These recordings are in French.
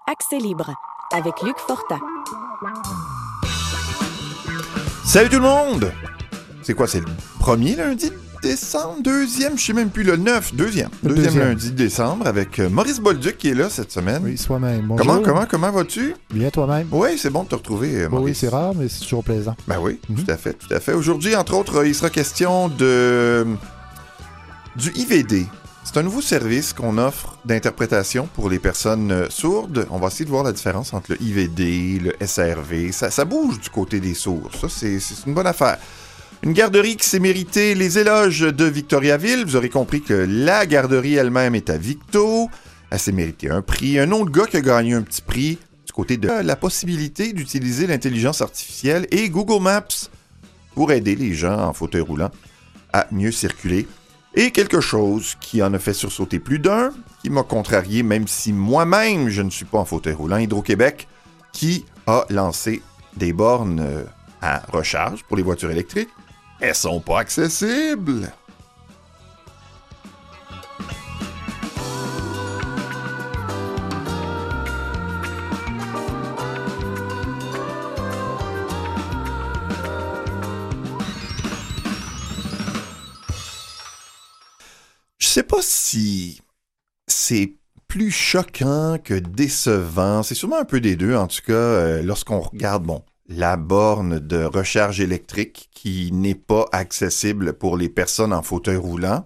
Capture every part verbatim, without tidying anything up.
Accès libre avec Luc Fortin. Salut tout le monde! C'est quoi, c'est le premier lundi de décembre? Deuxième, je sais même plus, le neuf, deuxième. Le deuxième, deuxième lundi de décembre avec Maurice Bolduc qui est là cette semaine. Oui, soi-même. Bonjour. Comment, comment, comment vas-tu? Bien toi-même. Oui, c'est bon de te retrouver, Maurice. Oui, c'est rare, mais c'est toujours plaisant. Ben oui, Mm-hmm. tout à fait, tout à fait. Aujourd'hui, entre autres, il sera question de du I V D. C'est un nouveau service qu'on offre d'interprétation pour les personnes sourdes. On va essayer de voir la différence entre le I V D, le S R V. Ça, ça bouge du côté des sourds. Ça, c'est, c'est une bonne affaire. Une garderie qui s'est méritée les éloges de Victoriaville. Vous aurez compris que la garderie elle-même est à Victo. Elle s'est méritée un prix. Un autre gars qui a gagné un petit prix du côté de la possibilité d'utiliser l'intelligence artificielle et Google Maps pour aider les gens en fauteuil roulant à mieux circuler. Et quelque chose qui en a fait sursauter plus d'un, qui m'a contrarié, même si moi-même je ne suis pas en fauteuil roulant, Hydro-Québec, qui a lancé des bornes à recharge pour les voitures électriques. Elles sont pas accessibles. Je sais pas si c'est plus choquant que décevant. C'est sûrement un peu des deux, en tout cas, euh, lorsqu'on regarde, bon, la borne de recharge électrique qui n'est pas accessible pour les personnes en fauteuil roulant,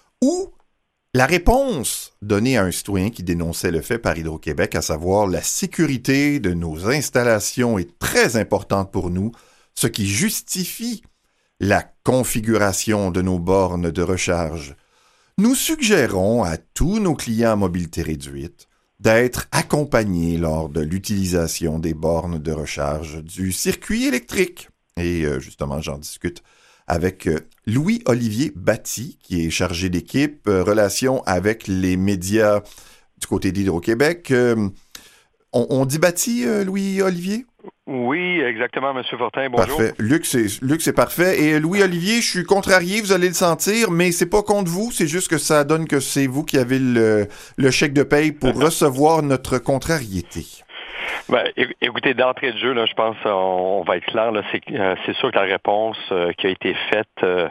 ou la réponse donnée à un citoyen qui dénonçait le fait par Hydro-Québec, à savoir la sécurité de nos installations est très importante pour nous, ce qui justifie la configuration de nos bornes de recharge. Nous suggérons à tous nos clients à mobilité réduite d'être accompagnés lors de l'utilisation des bornes de recharge du circuit électrique. Et euh, justement, j'en discute avec euh, Louis-Olivier Batty, qui est chargé d'équipe, euh, relations avec les médias du côté d'Hydro-Québec. Euh, on, on dit Batty, euh, Louis-Olivier? Oui, exactement, M. Fortin. Bonjour. Parfait. Luc, c'est, Luc, c'est parfait. Et Louis-Olivier, je suis contrarié, vous allez le sentir, mais c'est pas contre vous, c'est juste que ça donne que c'est vous qui avez le, le chèque de paye pour recevoir notre contrariété. Ben, écoutez, d'entrée de jeu, là, je pense on va être clair. Là, c'est, euh, c'est sûr que la réponse euh, qui a été faite, euh,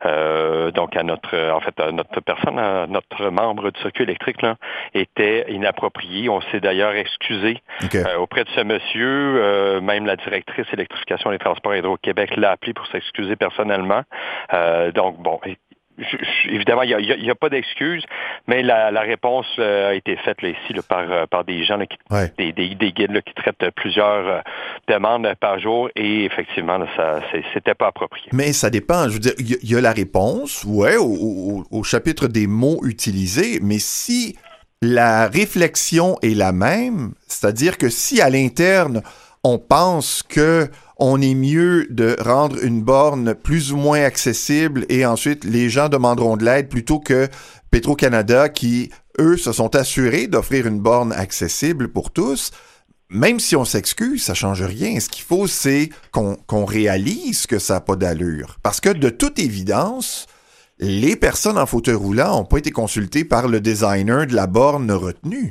euh, donc à notre, en fait, à notre personne, à notre membre du circuit électrique, là, était inappropriée. On s'est d'ailleurs excusé Okay. euh, auprès de ce monsieur. Euh, même la directrice électrification des transports Hydro-Québec l'a appelé pour s'excuser personnellement. Euh, donc bon. Je, je, évidemment, il n'y a, a, a pas d'excuse, mais la, la réponse euh, a été faite là, ici là, par, par des gens, là, qui, ouais. des, des, des guides là, qui traitent plusieurs euh, demandes par jour et effectivement, là, ça, c'est, c'était pas approprié. Mais ça dépend. Je veux dire, il y, y a la réponse, ouais, au, au, au chapitre des mots utilisés, mais si la réflexion est la même, c'est-à-dire que si à l'interne, on pense que on est mieux de rendre une borne plus ou moins accessible et ensuite les gens demanderont de l'aide plutôt que Petro-Canada qui, eux, se sont assurés d'offrir une borne accessible pour tous. Même si on s'excuse, ça change rien. Ce qu'il faut, c'est qu'on, qu'on réalise que ça n'a pas d'allure. Parce que de toute évidence, les personnes en fauteuil roulant n'ont pas été consultées par le designer de la borne retenue.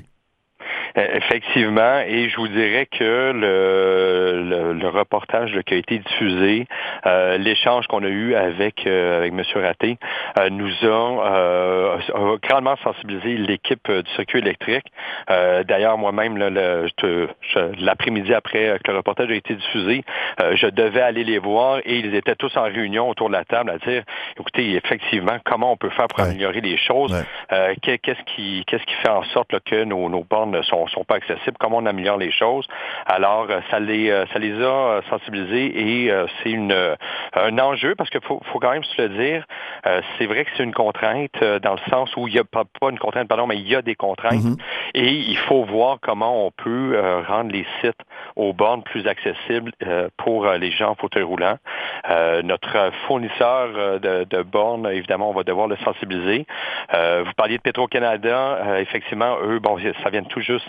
Effectivement, et je vous dirais que le, le, le reportage là, qui a été diffusé, euh, l'échange qu'on a eu avec euh, avec M. Raté, euh, nous a, euh, a grandement sensibilisé l'équipe du circuit électrique. Euh, d'ailleurs, moi-même, là, le, je, je, l'après-midi après que le reportage a été diffusé, euh, je devais aller les voir et ils étaient tous en réunion autour de la table à dire, écoutez, effectivement, comment on peut faire pour ouais. améliorer les choses, ouais. euh, qu'est-ce qui qu'est-ce qui fait en sorte là, que nos, nos bornes sont sont pas accessibles, comment on améliore les choses. Alors, ça les ça les a sensibilisés et euh, c'est une un enjeu parce qu'il faut, faut quand même se le dire, euh, c'est vrai que c'est une contrainte euh, dans le sens où il y a pas, pas une contrainte, pardon, mais il y a des contraintes mm-hmm. et il faut voir comment on peut euh, rendre les sites aux bornes plus accessibles euh, pour euh, les gens en fauteuil roulant. Euh, notre fournisseur de, de bornes, évidemment, on va devoir le sensibiliser. Euh, vous parliez de Petro-Canada, euh, effectivement, eux, bon, ça vient tout juste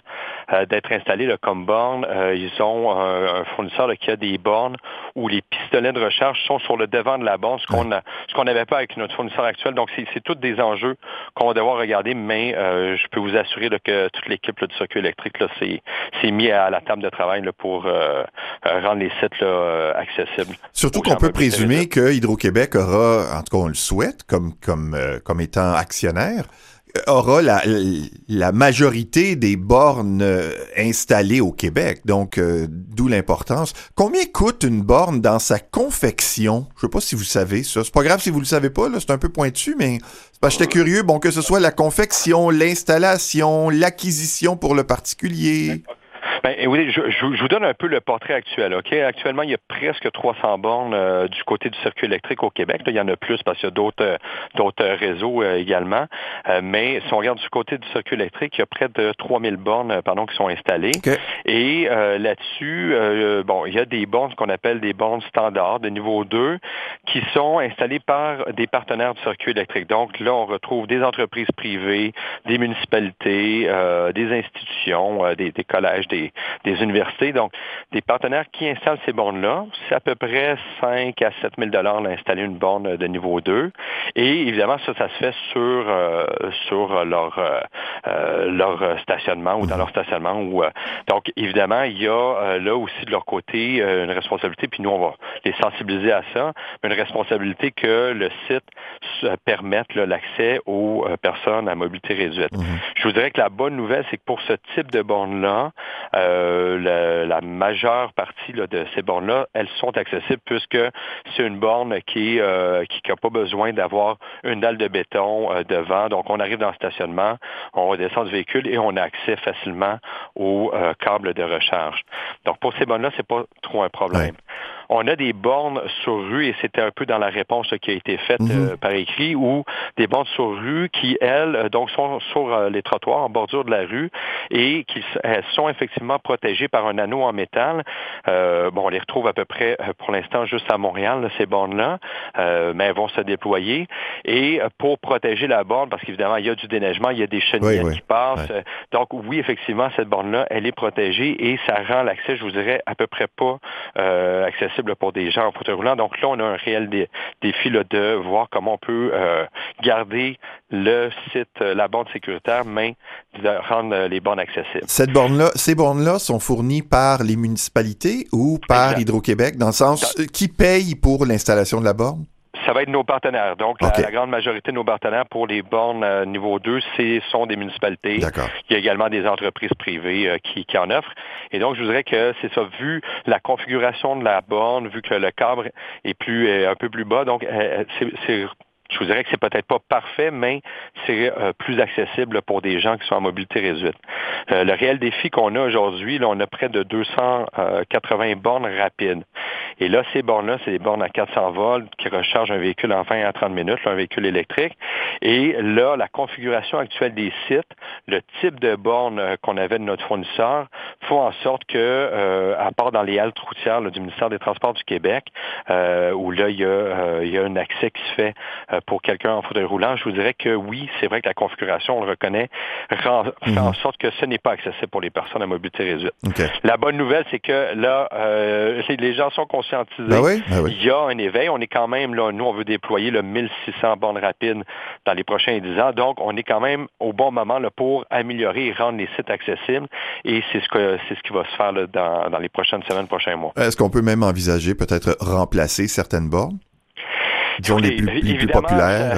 euh, d'être installées là, comme bornes. Euh, ils ont un, un fournisseur là, qui a des bornes où les pistolets de recharge sont sur le devant de la borne, ce qu'on a, ce qu'on n'avait pas avec notre fournisseur actuel. Donc, c'est, c'est tous des enjeux qu'on va devoir regarder, mais euh, je peux vous assurer là, que toute l'équipe là, du circuit électrique là, s'est, s'est mis à la table de travail là, pour euh, rendre les sites là, accessibles. Surtout qu'on peut présumer que Hydro-Québec aura, en tout cas on le souhaite, comme, comme, euh, comme étant actionnaire, aura la, la majorité des bornes installées au Québec. Donc, euh, d'où l'importance. Combien coûte une borne dans sa confection? Je sais pas si vous savez ça. C'est pas grave si vous le savez pas, là, c'est un peu pointu, mais c'est parce que j'étais curieux, bon, que ce soit la confection, l'installation, l'acquisition pour le particulier. Ben, oui, je, je, je vous donne un peu le portrait actuel. Ok, actuellement, il y a presque trois cents bornes euh, du côté du circuit électrique au Québec. Là, il y en a plus parce qu'il y a d'autres, euh, d'autres réseaux euh, également. Euh, mais si on regarde du côté du circuit électrique, il y a près de trois mille bornes euh, pardon, qui sont installées. Okay. Et euh, là-dessus, euh, bon, il y a des bornes qu'on appelle des bornes standards de niveau deux qui sont installées par des partenaires du circuit électrique. Donc là, on retrouve des entreprises privées, des municipalités, euh, des institutions, euh, des, des collèges, des des universités. Donc, des partenaires qui installent ces bornes-là, c'est à peu près cinq à sept mille dollars d'installer une borne de niveau deux. Et évidemment, ça, ça se fait sur euh, sur leur euh, leur stationnement ou dans leur stationnement. Où, euh, donc, évidemment, il y a euh, là aussi de leur côté euh, une responsabilité, puis nous, on va les sensibiliser à ça, mais une responsabilité que le site permette là, l'accès aux euh, personnes à mobilité réduite. Mm-hmm. Je vous dirais que la bonne nouvelle, c'est que pour ce type de borne-là, Euh, la, la majeure partie là, de ces bornes-là, elles sont accessibles puisque c'est une borne qui euh, qui n'a pas besoin d'avoir une dalle de béton euh, devant. Donc, on arrive dans le stationnement, on redescend du véhicule et on a accès facilement aux euh, câbles de recharge. Donc, pour ces bornes-là, c'est pas trop un problème. Ouais. On a des bornes sur rue, et c'était un peu dans la réponse là, qui a été faite mm-hmm. euh, par écrit, ou des bornes sur rue qui, elles, donc sont sur euh, les trottoirs, en bordure de la rue, et qui elles sont effectivement protégées par un anneau en métal. Euh, bon, on les retrouve à peu près, euh, pour l'instant, juste à Montréal, là, ces bornes-là, euh, mais elles vont se déployer. Et euh, pour protéger la borne, parce qu'évidemment, il y a du déneigement, il y a des chenillettes oui, oui. qui passent. Oui. Donc, oui, effectivement, cette borne-là, elle est protégée, et ça rend l'accès, je vous dirais, à peu près pas euh, accessible pour des gens en fauteuil roulant. Donc là, on a un réel dé- défi là, de voir comment on peut euh, garder le site, euh, la borne sécuritaire, mais de rendre euh, les bornes accessibles. Cette borne-là, ces bornes-là sont fournies par les municipalités ou par exact. Hydro-Québec, dans le sens, dans... qui paye pour l'installation de la borne? Ça va être nos partenaires. Donc, okay. la, la grande majorité de nos partenaires pour les bornes euh, niveau deux, c'est sont des municipalités. D'accord. Il y a également des entreprises privées euh, qui, qui en offrent. Et donc, je vous dirais que c'est ça, vu la configuration de la borne, vu que le câble est plus euh, un peu plus bas, donc euh, c'est, c'est je vous dirais que c'est peut-être pas parfait, mais c'est euh, plus accessible pour des gens qui sont en mobilité réduite. Euh, le réel défi qu'on a aujourd'hui, là, on a près de deux cent quatre-vingts bornes rapides. Et là, ces bornes-là, c'est des bornes à quatre cents volts qui rechargent un véhicule en vingt à trente minutes, là, un véhicule électrique. Et là, la configuration actuelle des sites, le type de borne euh, qu'on avait de notre fournisseur, font en sorte que, euh, à part dans les haltes routières là, du ministère des Transports du Québec, euh, où là, il y a, euh, il y a un accès qui se fait euh, pour quelqu'un en fauteuil roulant, je vous dirais que oui, c'est vrai que la configuration, on le reconnaît, rend, mm-hmm. fait en sorte que ce n'est pas accessible pour les personnes à mobilité réduite. Okay. La bonne nouvelle, c'est que là, euh, les gens sont conscientisés. Ben oui, ben oui. Il y a un éveil. On est quand même, là, nous, on veut déployer le mille six cents bornes rapides dans les prochains dix ans. Donc, on est quand même au bon moment là, pour améliorer et rendre les sites accessibles. Et c'est ce que c'est ce qui va se faire là, dans, dans les prochaines semaines, prochains mois. Est-ce qu'on peut même envisager peut-être remplacer certaines bornes? Disons les plus, les plus populaires.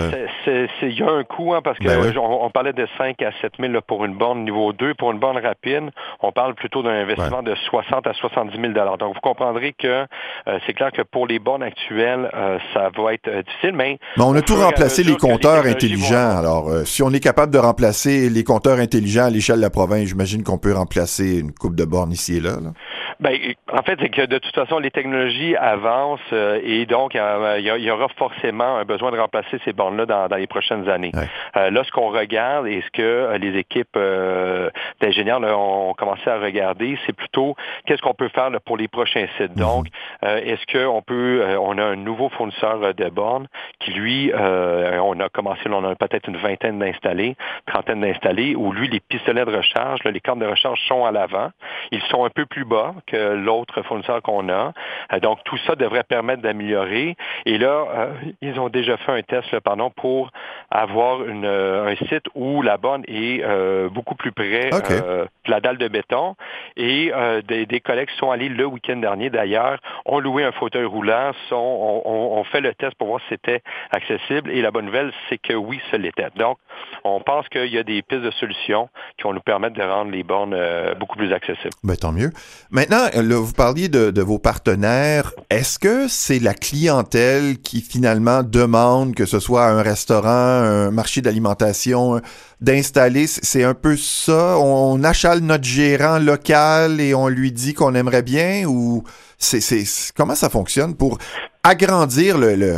Il y a un coût, hein, parce que ben oui. on, on parlait de cinq à sept mille là, pour une borne niveau deux. Pour une borne rapide, on parle plutôt d'un investissement ouais. de soixante à soixante-dix mille dollars. Donc, vous comprendrez que euh, c'est clair que pour les bornes actuelles, euh, ça va être euh, difficile, mais... Mais on a tout remplacé les compteurs les intelligents. Vont... Alors, euh, si on est capable de remplacer les compteurs intelligents à l'échelle de la province, j'imagine qu'on peut remplacer une coupe de bornes ici et là. là. Ben, en fait, c'est que de toute façon, les technologies avancent euh, et donc euh, il y, y aura forcément un besoin de remplacer ces bornes-là dans, dans les prochaines années. Ouais. Euh, là, ce qu'on regarde et ce que euh, les équipes euh, d'ingénieurs là, ont commencé à regarder, c'est plutôt qu'est-ce qu'on peut faire là, pour les prochains sites. Donc, euh, est-ce qu'on peut, euh, on a un nouveau fournisseur de bornes qui, lui, euh, on a commencé, là, on a peut-être une vingtaine d'installés, trentaine d'installés, où lui, les pistolets de recharge, là, les cordes de recharge sont à l'avant. Ils sont un peu plus bas que l'autre fournisseur qu'on a. Euh, donc, tout ça devrait permettre d'améliorer. Et là, euh, ils ont déjà fait un test là, pardon, pour avoir une, euh, un site où la borne est euh, beaucoup plus près okay. euh, de la dalle de béton. Et euh, des, des collègues sont allés le week-end dernier, d'ailleurs, ont loué un fauteuil roulant, sont, on, on, on fait le test pour voir si c'était accessible. Et la bonne nouvelle, c'est que oui, ce l'était. Donc, on pense qu'il y a des pistes de solutions qui vont nous permettre de rendre les bornes euh, beaucoup plus accessibles. Ben, tant mieux. Maintenant, là, vous parliez de, de vos partenaires. Est-ce que c'est la clientèle qui finalement demande que ce soit un restaurant, un marché d'alimentation, d'installer? C'est un peu ça? On achale notre gérant local et on lui dit qu'on aimerait bien ou c'est, c'est comment ça fonctionne pour agrandir le, le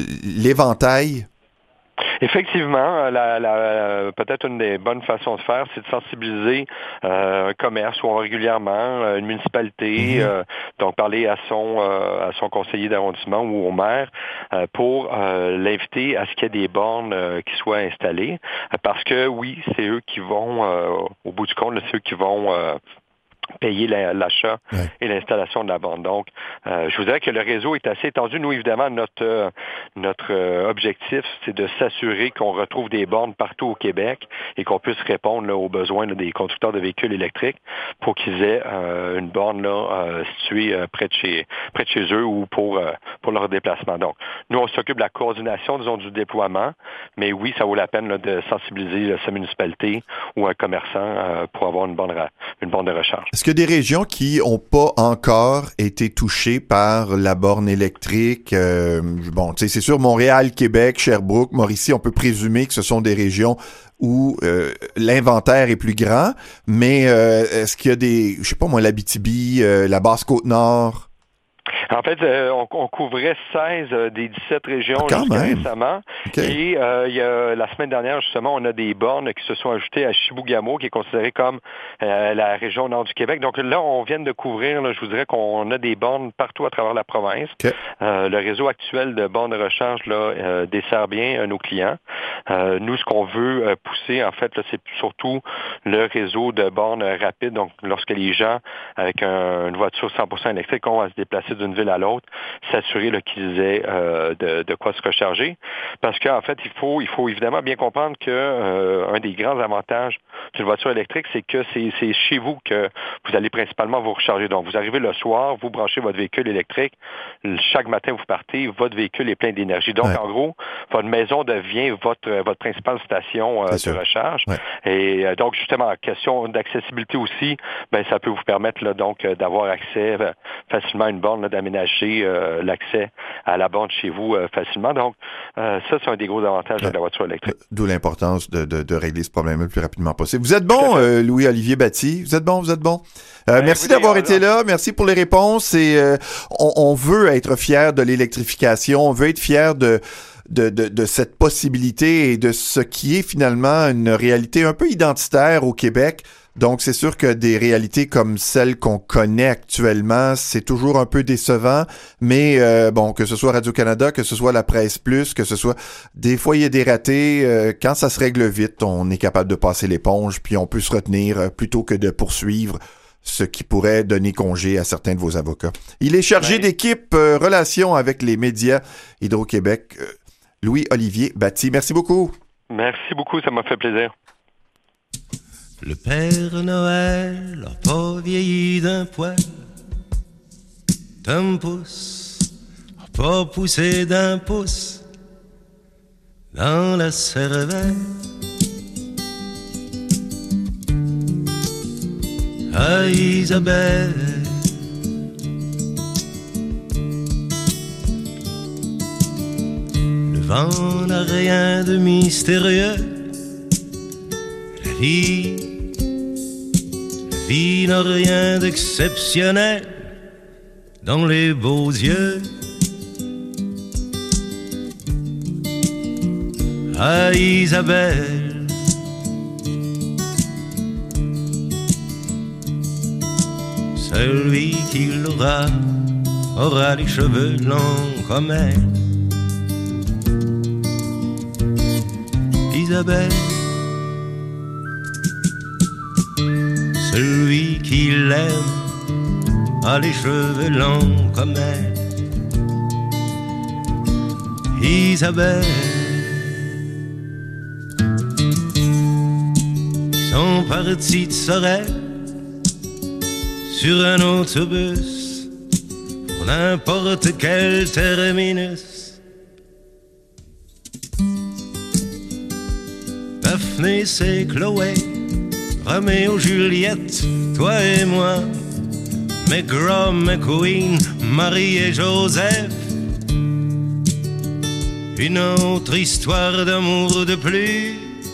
l'éventail? Effectivement, la, la, peut-être une des bonnes façons de faire, c'est de sensibiliser euh, un commerce où on va régulièrement, une municipalité, mmh. euh, donc parler à son euh, à son conseiller d'arrondissement ou au maire euh, pour euh, l'inviter à ce qu'il y ait des bornes euh, qui soient installées, parce que oui, c'est eux qui vont, euh, au bout du compte, là, c'est eux qui vont euh, payer l'achat ouais. et l'installation de la borne. Donc, euh, je vous dirais que le réseau est assez étendu. Nous, évidemment, notre euh, notre euh, objectif, c'est de s'assurer qu'on retrouve des bornes partout au Québec et qu'on puisse répondre là, aux besoins là, des constructeurs de véhicules électriques pour qu'ils aient euh, une borne là euh, située euh, près de chez près de chez eux ou pour euh, pour leur déplacement. Donc, nous, on s'occupe de la coordination, disons, du déploiement, mais oui, ça vaut la peine là, de sensibiliser là, sa municipalité ou un commerçant euh, pour avoir une borne une borne de recharge. Est-ce qu'il y a des régions qui n'ont pas encore été touchées par la borne électrique? Euh, bon, tu sais, c'est sûr, Montréal, Québec, Sherbrooke, Mauricie, on peut présumer que ce sont des régions où euh, l'inventaire est plus grand, mais euh, est-ce qu'il y a des, je sais pas moi, l'Abitibi, euh, la Basse-Côte-Nord? En fait, euh, on, on couvrait seize euh, des dix-sept régions ah, jusqu'à récemment. Okay. Et euh, il y a, la semaine dernière, justement, on a des bornes qui se sont ajoutées à Chibougamau, qui est considérée comme euh, la région nord du Québec. Donc là, on vient de couvrir, là, je vous dirais qu'on a des bornes partout à travers la province. Okay. Euh, le réseau actuel de bornes de recharge là, euh, dessert bien euh, nos clients. Euh, nous, ce qu'on veut euh, pousser, en fait, là, c'est surtout le réseau de bornes euh, rapides. Donc, lorsque les gens, avec un, une voiture cent pour cent électrique, on va se déplacer d'une ville à l'autre, s'assurer là, qu'ils aient euh, de, de quoi se recharger. Parce qu'en fait, il faut, il faut évidemment bien comprendre que euh, un des grands avantages d'une voiture électrique, c'est que c'est, c'est chez vous que vous allez principalement vous recharger. Donc, vous arrivez le soir, vous branchez votre véhicule électrique, chaque matin vous partez, votre véhicule est plein d'énergie. Donc, ouais. en gros, votre maison devient votre, votre principale station euh, de sûr. recharge. Ouais. Et euh, donc, justement, question d'accessibilité aussi, ben ça peut vous permettre là, donc d'avoir accès euh, facilement à une borne, là, d'aménager euh, l'accès à la borne chez vous euh, facilement. Donc, euh, ça, c'est un des gros avantages ouais. de la voiture électrique. D'où l'importance de, de, de régler ce problème le plus rapidement possible. Vous êtes bon, euh, Louis-Olivier Batty. Vous êtes bon, vous êtes bon. Euh, ben, merci d'avoir été alors. là. Merci pour les réponses. Et euh, on, on veut être fiers de l'électrification. On veut être fiers de De, de, de cette possibilité et de ce qui est finalement une réalité un peu identitaire au Québec. Donc, c'est sûr que des réalités comme celles qu'on connaît actuellement, c'est toujours un peu décevant, mais euh, bon, que ce soit Radio-Canada, que ce soit la Presse Plus, que ce soit... Des fois, il y a des ratés. Euh, quand ça se règle vite, on est capable de passer l'éponge, puis on peut se retenir euh, plutôt que de poursuivre, ce qui pourrait donner congé à certains de vos avocats. Il est chargé oui. d'équipe euh, relations avec les médias Hydro-Québec, euh, Louis-Olivier Batty. Merci beaucoup. Merci beaucoup, ça m'a fait plaisir. Le Père Noël n'a pas vieilli d'un poil, d'un pouce, n'a pas poussé d'un pouce dans la cervelle. À Isabelle, le vent n'a rien de mystérieux. La vie, la vie n'a rien d'exceptionnel dans les beaux yeux. À Isabelle, celui qui l'aura aura les cheveux longs comme elle. Isabelle, celui qui l'aime a les cheveux longs comme elle. Isabelle, sont partis de Sorel sur un autobus pour n'importe quel terminus. Daphné, c'est Chloé, Roméo, Juliette, toi et moi, McGraw, McQueen, Marie et Joseph. Une autre histoire d'amour de plus,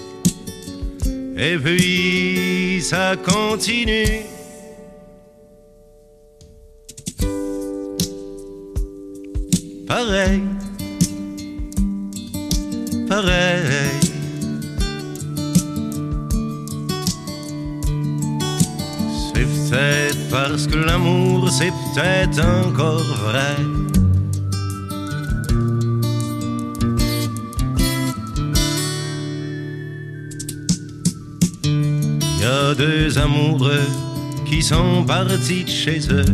et puis ça continue. Pareil, pareil. C'est peut-être parce que l'amour c'est peut-être encore vrai. Il y a deux amoureux qui sont partis de chez eux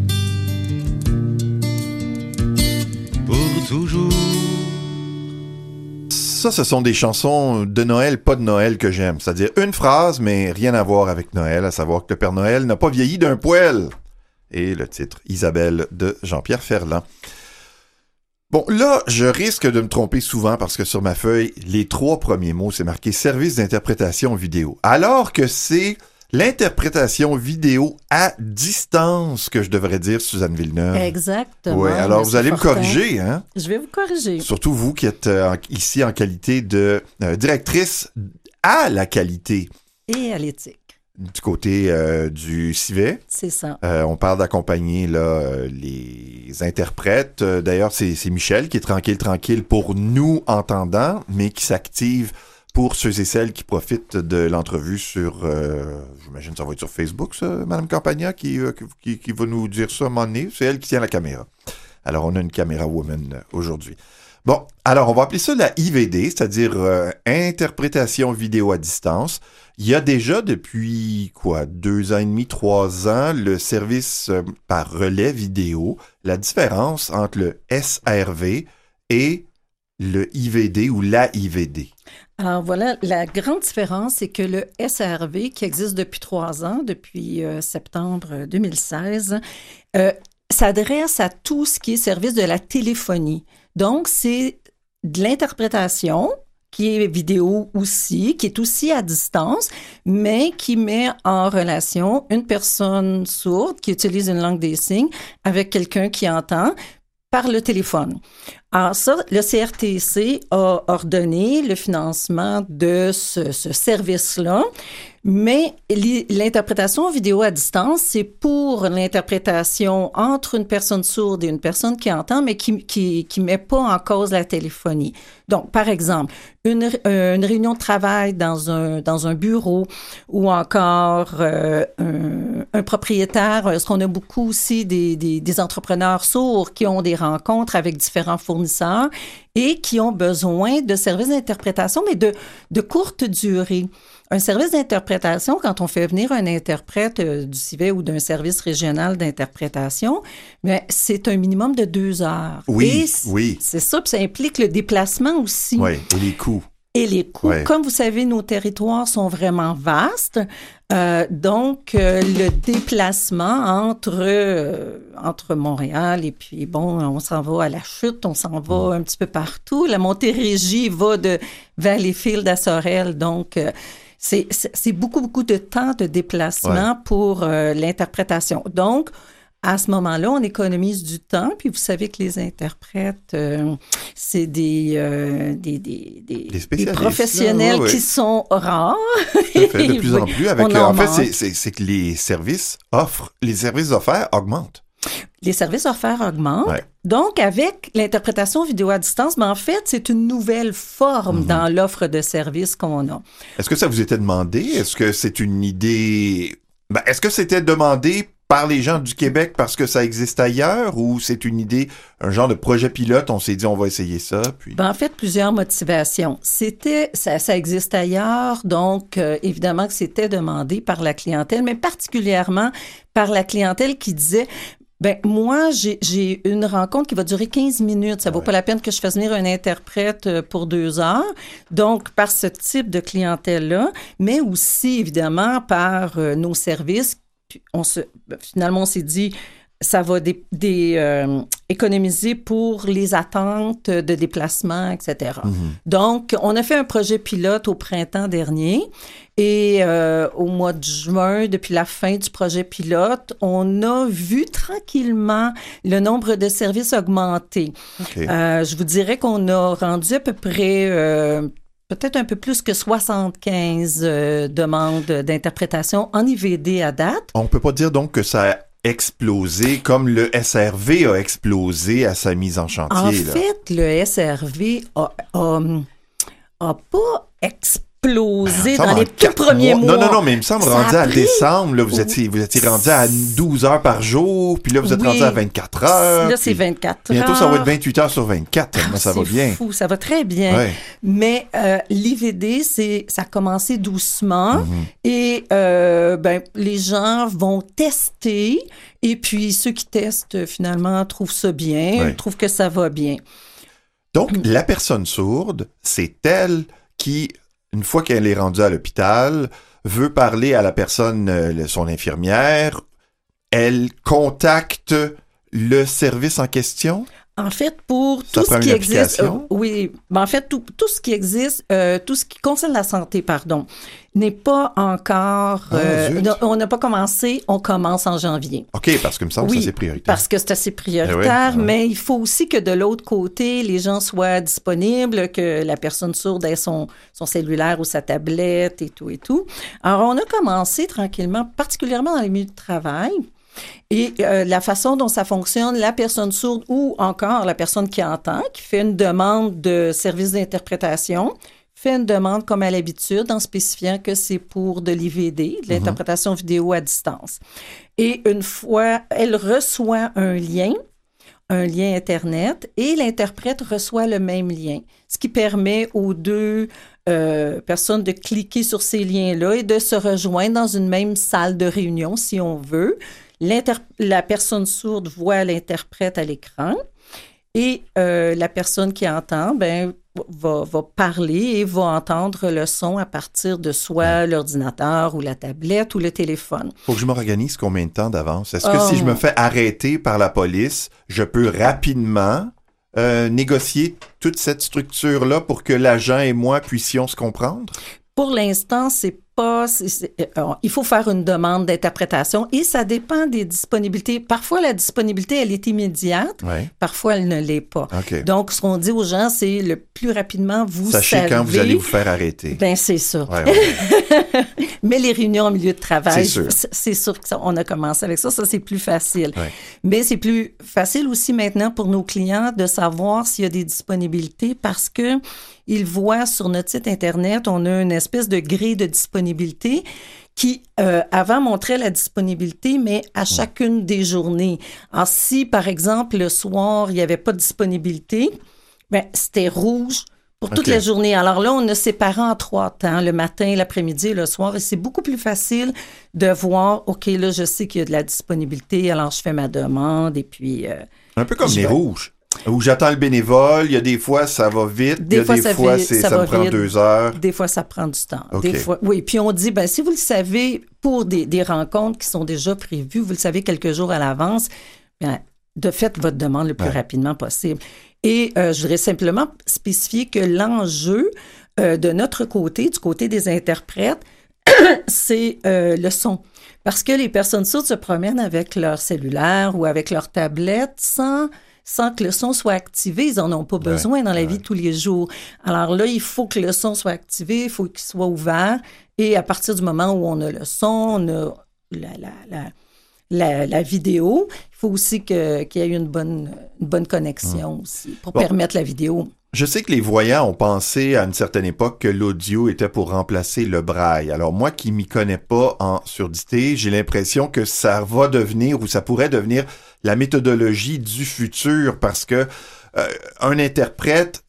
pour toujours. Ça, ce sont des chansons de Noël, pas de Noël que j'aime. C'est-à-dire une phrase, mais rien à voir avec Noël, à savoir que le Père Noël n'a pas vieilli d'un poil. Et le titre, Isabelle, de Jean-Pierre Ferland. Bon, là, je risque de me tromper souvent parce que sur ma feuille, les trois premiers mots, c'est marqué « Service d'interprétation vidéo ». Alors que c'est l'interprétation vidéo à distance que je devrais dire, Suzanne Villeneuve. Exactement. Oui, alors vous allez Fortin. me corriger, hein? Je vais vous corriger. Surtout vous qui êtes euh, en, ici en qualité de euh, directrice à la qualité. Et à l'éthique. Du côté euh, du Civet. C'est ça. Euh, on parle d'accompagner là, euh, les interprètes. Euh, d'ailleurs, c'est, c'est Michel qui est tranquille, tranquille pour nous entendants, mais qui s'active pour ceux et celles qui profitent de l'entrevue sur, euh, j'imagine que ça va être sur Facebook, ça, Mme Campagna, qui, euh, qui, qui va nous dire ça à un moment donné. C'est elle qui tient la caméra. Alors, on a une caméra woman euh, aujourd'hui. Bon, alors, on va appeler ça la I V D, c'est-à-dire euh, interprétation vidéo à distance. Il y a déjà depuis, quoi, deux ans et demi, trois ans, le service euh, par relais vidéo. La différence entre le S R V et le I V D ou la I V D. Alors voilà, la grande différence, c'est que le S R V, qui existe depuis trois ans, depuis euh, septembre deux mille seize, euh, s'adresse à tout ce qui est service de la téléphonie. Donc, c'est de l'interprétation, qui est vidéo aussi, qui est aussi à distance, mais qui met en relation une personne sourde qui utilise une langue des signes avec quelqu'un qui entend par le téléphone. Alors ça, le C R T C a ordonné le financement de ce, ce service-là, mais l'interprétation vidéo à distance, c'est pour l'interprétation entre une personne sourde et une personne qui entend, mais qui qui qui met pas en cause la téléphonie. Donc, par exemple, une, une réunion de travail dans un dans un bureau ou encore euh, un, un propriétaire, parce qu'on a beaucoup aussi des, des des entrepreneurs sourds qui ont des rencontres avec différents fournisseurs et qui ont besoin de services d'interprétation, mais de de courte durée. Un service d'interprétation, quand on fait venir un interprète euh, du Civet ou d'un service régional d'interprétation, bien, c'est un minimum de deux heures. Oui, et oui. C'est ça, puis ça implique le déplacement aussi. Oui, et les coûts. Et les coûts. Ouais. Comme vous savez, nos territoires sont vraiment vastes. Euh, donc, euh, le déplacement entre, euh, entre Montréal et puis, bon, on s'en va à la Chute, on s'en va un petit peu partout. La Montérégie va de Valleyfield à Sorel. Donc, euh, C'est, c'est, c'est beaucoup, beaucoup de temps de déplacement ouais. pour euh, l'interprétation. Donc, à ce moment-là, on économise du temps, puis vous savez que les interprètes, euh, c'est des, euh, des, des, des, des, des professionnels là, ouais, ouais. qui sont rares. Tout à fait, de plus oui, en plus. Avec, en, euh, en en fait, c'est, c'est, c'est que les services offrent, les services offerts augmentent. Les services offerts augmentent. Ouais. Donc, avec l'interprétation vidéo à distance, mais en fait, c'est une nouvelle forme mm-hmm. dans l'offre de services qu'on a. Est-ce que ça vous était demandé? Est-ce que c'est une idée... Ben, est-ce que c'était demandé par les gens du Québec parce que ça existe ailleurs ou c'est une idée, un genre de projet pilote, on s'est dit on va essayer ça? Puis... Ben, en fait, plusieurs motivations. C'était, ça, ça existe ailleurs, donc euh, évidemment que c'était demandé par la clientèle, mais particulièrement par la clientèle qui disait... Ben moi, j'ai, j'ai une rencontre qui va durer quinze minutes. Ça vaut ouais. pas la peine que je fasse venir un interprète pour deux heures. Donc, par ce type de clientèle-là, mais aussi, évidemment, par euh, nos services. On se, finalement, on s'est dit, ça va des, des, euh, économiser pour les attentes de déplacement, et cetera. Mm-hmm. Donc, on a fait un projet pilote au printemps dernier. Et euh, au mois de juin, depuis la fin du projet pilote, on a vu tranquillement le nombre de services augmenter. Okay. Euh, je vous dirais qu'on a rendu à peu près... Euh, peut-être un peu plus que soixante-quinze euh, demandes d'interprétation en I V D à date. On ne peut pas dire donc que ça a explosé comme le S R V a explosé à sa mise en chantier. En là. fait, le S R V a, a, a pas explosé. Explosé dans les tout premiers mois. Non, non, non, mais il me semble, ça rendu à pris... décembre, là, vous étiez, vous étiez rendu à douze heures par jour, puis là, vous êtes oui. rendu à vingt-quatre heures. Là, c'est vingt-quatre heures. Bientôt, ça va être vingt-huit heures sur vingt-quatre. Ah, Moi, ça va bien. C'est fou, ça va très bien. Ouais. Mais euh, l'I V D, c'est, ça a commencé doucement mm-hmm. et euh, ben, les gens vont tester et puis ceux qui testent, finalement, trouvent ça bien, ouais. trouvent que ça va bien. Donc, mm. la personne sourde, c'est elle qui... une fois qu'elle est rendue à l'hôpital, veut parler à la personne, euh, son infirmière, elle contacte le service en question? En fait, pour tout ce qui existe, euh, oui, ben en fait, tout, tout ce qui existe, euh, tout ce qui concerne la santé, pardon, n'est pas encore, ah, euh, on n'a pas commencé, on commence en janvier. OK, parce que me semble oui, que c'est prioritaire. parce que c'est assez prioritaire, eh oui, mais oui. il faut aussi que de l'autre côté, les gens soient disponibles, que la personne sourde ait son, son cellulaire ou sa tablette et tout et tout. Alors, on a commencé tranquillement, particulièrement dans les milieux de travail. Et euh, la façon dont ça fonctionne, la personne sourde ou encore la personne qui entend, qui fait une demande de service d'interprétation, fait une demande comme à l'habitude en spécifiant que c'est pour de l'I V D, de l'interprétation mm-hmm. vidéo à distance. Et une fois, elle reçoit un lien, un lien Internet, et l'interprète reçoit le même lien, ce qui permet aux deux euh, personnes de cliquer sur ces liens-là et de se rejoindre dans une même salle de réunion, si on veut. L'inter- la personne sourde voit l'interprète à l'écran et euh, la personne qui entend ben, va, va parler et va entendre le son à partir de soit l'ordinateur ou la tablette ou le téléphone. Faut que je m'organise combien de temps d'avance? Est-ce que oh. si je me fais arrêter par la police, je peux rapidement euh, négocier toute cette structure-là pour que l'agent et moi puissions se comprendre? Pour l'instant, c'est pas... C'est, c'est, euh, il faut faire une demande d'interprétation et ça dépend des disponibilités. Parfois, la disponibilité, elle est immédiate. Ouais. Parfois, elle ne l'est pas. Okay. Donc, ce qu'on dit aux gens, c'est le plus rapidement, vous Sachez savez... quand vous allez vous faire arrêter. Ben c'est ça. Ouais, ouais. Mais les réunions en milieu de travail, c'est sûr, c'est, c'est sûr qu'on a commencé avec ça. Ça, c'est plus facile. Ouais. Mais c'est plus facile aussi maintenant pour nos clients de savoir s'il y a des disponibilités parce que ils voient sur notre site Internet, on a une espèce de grille de disponibilité qui, euh, avant, montrait la disponibilité, mais à chacune des journées. Alors, si, par exemple, le soir, il n'y avait pas de disponibilité, ben c'était rouge pour toute okay. la journée. Alors là, on a séparé en trois temps, le matin, l'après-midi et le soir, et c'est beaucoup plus facile de voir, OK, là, je sais qu'il y a de la disponibilité, alors je fais ma demande, et puis... Euh, Un peu comme les vais... rouges. Où j'attends le bénévole, il y a des fois, ça va vite, des il y a fois, des ça fois, vit, c'est, ça, ça va me prend vite. deux heures. Des fois, ça prend du temps. Okay. Des fois, oui, puis on dit, ben si vous le savez, pour des, des rencontres qui sont déjà prévues, vous le savez quelques jours à l'avance, bien, de fait, votre demande le plus ouais. rapidement possible. Et euh, je voudrais simplement spécifier que l'enjeu euh, de notre côté, du côté des interprètes, c'est euh, le son. Parce que les personnes sourdes se promènent avec leur cellulaire ou avec leur tablette sans, sans que le son soit activé. Ils n'en ont pas besoin ouais, dans la ouais. vie de tous les jours. Alors là, il faut que le son soit activé, il faut qu'il soit ouvert. Et à partir du moment où on a le son, on a la, la, la, la, la vidéo, il faut aussi que, qu'il y ait une bonne, une bonne connexion mmh. aussi pour bon. permettre la vidéo. Je sais que les voyants ont pensé à une certaine époque que l'audio était pour remplacer le braille. Alors moi qui m'y connais pas en surdité, j'ai l'impression que ça va devenir ou ça pourrait devenir la méthodologie du futur parce que euh, un interprète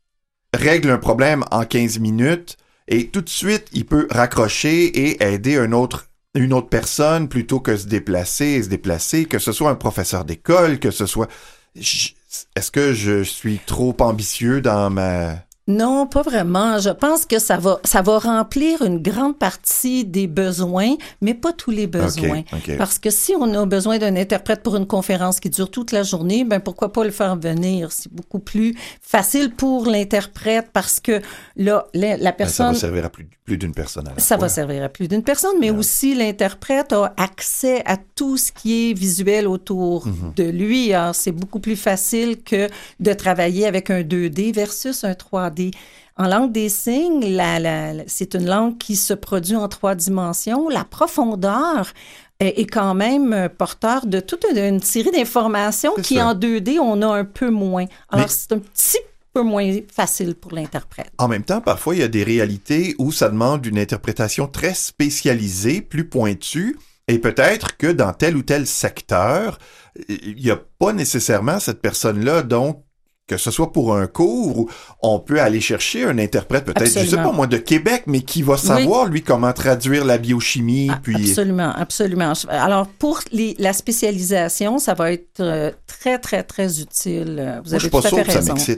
règle un problème en quinze minutes et tout de suite il peut raccrocher et aider un autre une autre personne plutôt que se déplacer et se déplacer, que ce soit un professeur d'école, que ce soit... Je... Est-ce que je suis trop ambitieux dans ma... Non, pas vraiment. Je pense que ça va, ça va remplir une grande partie des besoins, mais pas tous les besoins. Okay, okay. Parce que si on a besoin d'un interprète pour une conférence qui dure toute la journée, ben pourquoi pas le faire venir? C'est beaucoup plus facile pour l'interprète parce que là, la, la personne... Ben, ça va servir à plus, plus d'une personne à la Ça fois. va servir à plus d'une personne, mais ouais. aussi l'interprète a accès à tout ce qui est visuel autour mm-hmm. de lui. Alors, c'est beaucoup plus facile que de travailler avec un deux D versus un trois D. En langue des signes, la, la, la, c'est une langue qui se produit en trois dimensions. La profondeur est, est quand même porteur de toute une, une série d'informations c'est qui, ça. En deux D, on a un peu moins. Alors, Mais... c'est un petit peu moins facile pour l'interprète. En même temps, parfois, il y a des réalités où ça demande une interprétation très spécialisée, plus pointue, et peut-être que dans tel ou tel secteur, il n'y a pas nécessairement cette personne-là, donc que ce soit pour un cours où on peut aller chercher un interprète, peut-être, absolument. Je sais pas moi, de Québec, mais qui va savoir, oui. lui, comment traduire la biochimie. Ah, puis... Absolument, absolument. Alors, pour les, la spécialisation, ça va être euh, très, très, très utile. Vous moi, avez je suis tout pas à sûr fait que ça raison. m'excite.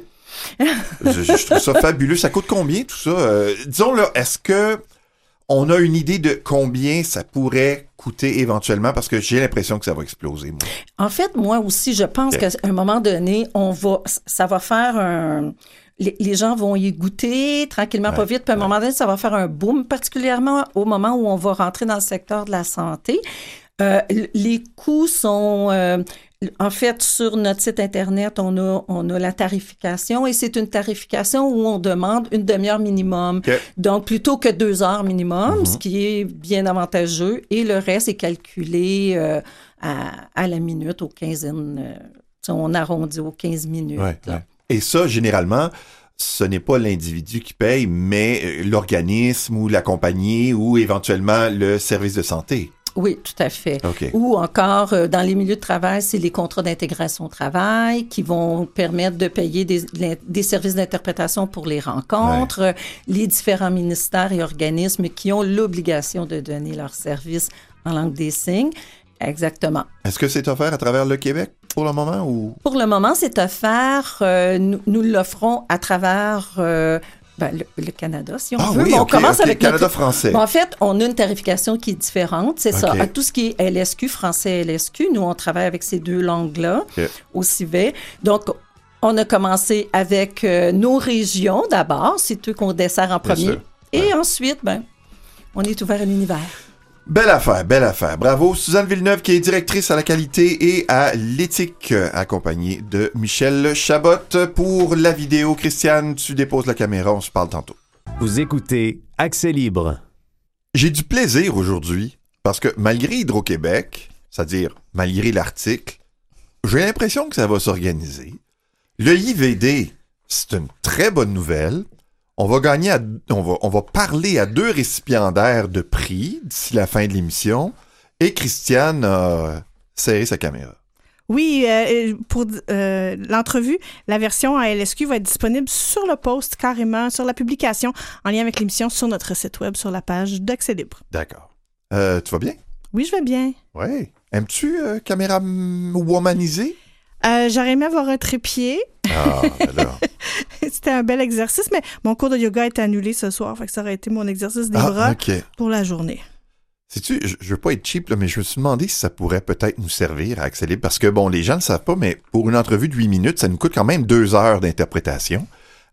je, je trouve ça fabuleux. Ça coûte combien, tout ça? Euh, disons, là, est-ce que on a une idée de combien ça pourrait coûter éventuellement? Parce que j'ai l'impression que ça va exploser, moi. En fait, moi aussi, je pense okay. qu'à un moment donné, on va, ça va faire un... Les, les gens vont y goûter tranquillement, ouais, pas vite. Puis à un ouais. moment donné, ça va faire un boom, particulièrement au moment où on va rentrer dans le secteur de la santé. Euh, les coûts sont... Euh, en fait, sur notre site Internet, on a, on a la tarification et c'est une tarification où on demande une demi-heure minimum. Okay. Donc, plutôt que deux heures minimum, mm-hmm. ce qui est bien avantageux. Et le reste est calculé euh, à, à la minute, aux quinzaines. Euh, on arrondit aux quinze minutes. Ouais, ouais. Et ça, généralement, ce n'est pas l'individu qui paye, mais l'organisme ou la compagnie ou éventuellement le service de santé. Oui, tout à fait. Okay. Ou encore, euh, dans les milieux de travail, c'est les contrats d'intégration au travail qui vont permettre de payer des, des services d'interprétation pour les rencontres, ouais. les différents ministères et organismes qui ont l'obligation de donner leurs services en langue des signes. Exactement. Est-ce que c'est offert à travers le Québec pour le moment ou? Pour le moment, c'est offert. Euh, nous, nous l'offrons à travers... Euh, Ben, le, le Canada, si on ah veut. Oui, bon, okay, on commence okay, avec Canada notre... français. Bon, en fait, on a une tarification qui est différente, c'est okay. ça. À tout ce qui est L S Q, français L S Q, nous, on travaille avec ces deux langues-là okay. au Civet. Donc, on a commencé avec euh, nos régions d'abord, c'est eux qu'on dessert en premier. Ouais. Et ensuite, ben, on est ouvert à l'univers. Belle affaire, belle affaire. Bravo. Suzanne Villeneuve, qui est directrice à la qualité et à l'éthique, accompagnée de Michel Chabot. Pour la vidéo, Christiane, tu déposes la caméra, on se parle tantôt. Vous écoutez Accès Libre. J'ai du plaisir aujourd'hui, parce que malgré Hydro-Québec, c'est-à-dire malgré l'article, j'ai l'impression que ça va s'organiser. Le I V D, c'est une très bonne nouvelle. On va gagner, à, on va, on va parler à deux récipiendaires de prix d'ici la fin de l'émission. Et Christiane a serré sa caméra. Oui, euh, pour euh, l'entrevue, la version à L S Q va être disponible sur le post, carrément, sur la publication, en lien avec l'émission sur notre site web, sur la page d'Accès Libre. D'accord. Euh, tu vas bien? Oui, je vais bien. Oui. Aimes-tu euh, caméra womanisée? Euh, j'aurais aimé avoir un trépied. Ah, alors. C'était un bel exercice, mais mon cours de yoga a été annulé ce soir, fait que ça aurait été mon exercice des ah, bras okay. pour la journée. Sais-tu, je, je veux pas être cheap, là, mais je me suis demandé si ça pourrait peut-être nous servir à Accès Libre, parce que, bon, les gens ne savent pas, mais pour une entrevue de huit minutes, ça nous coûte quand même deux heures d'interprétation.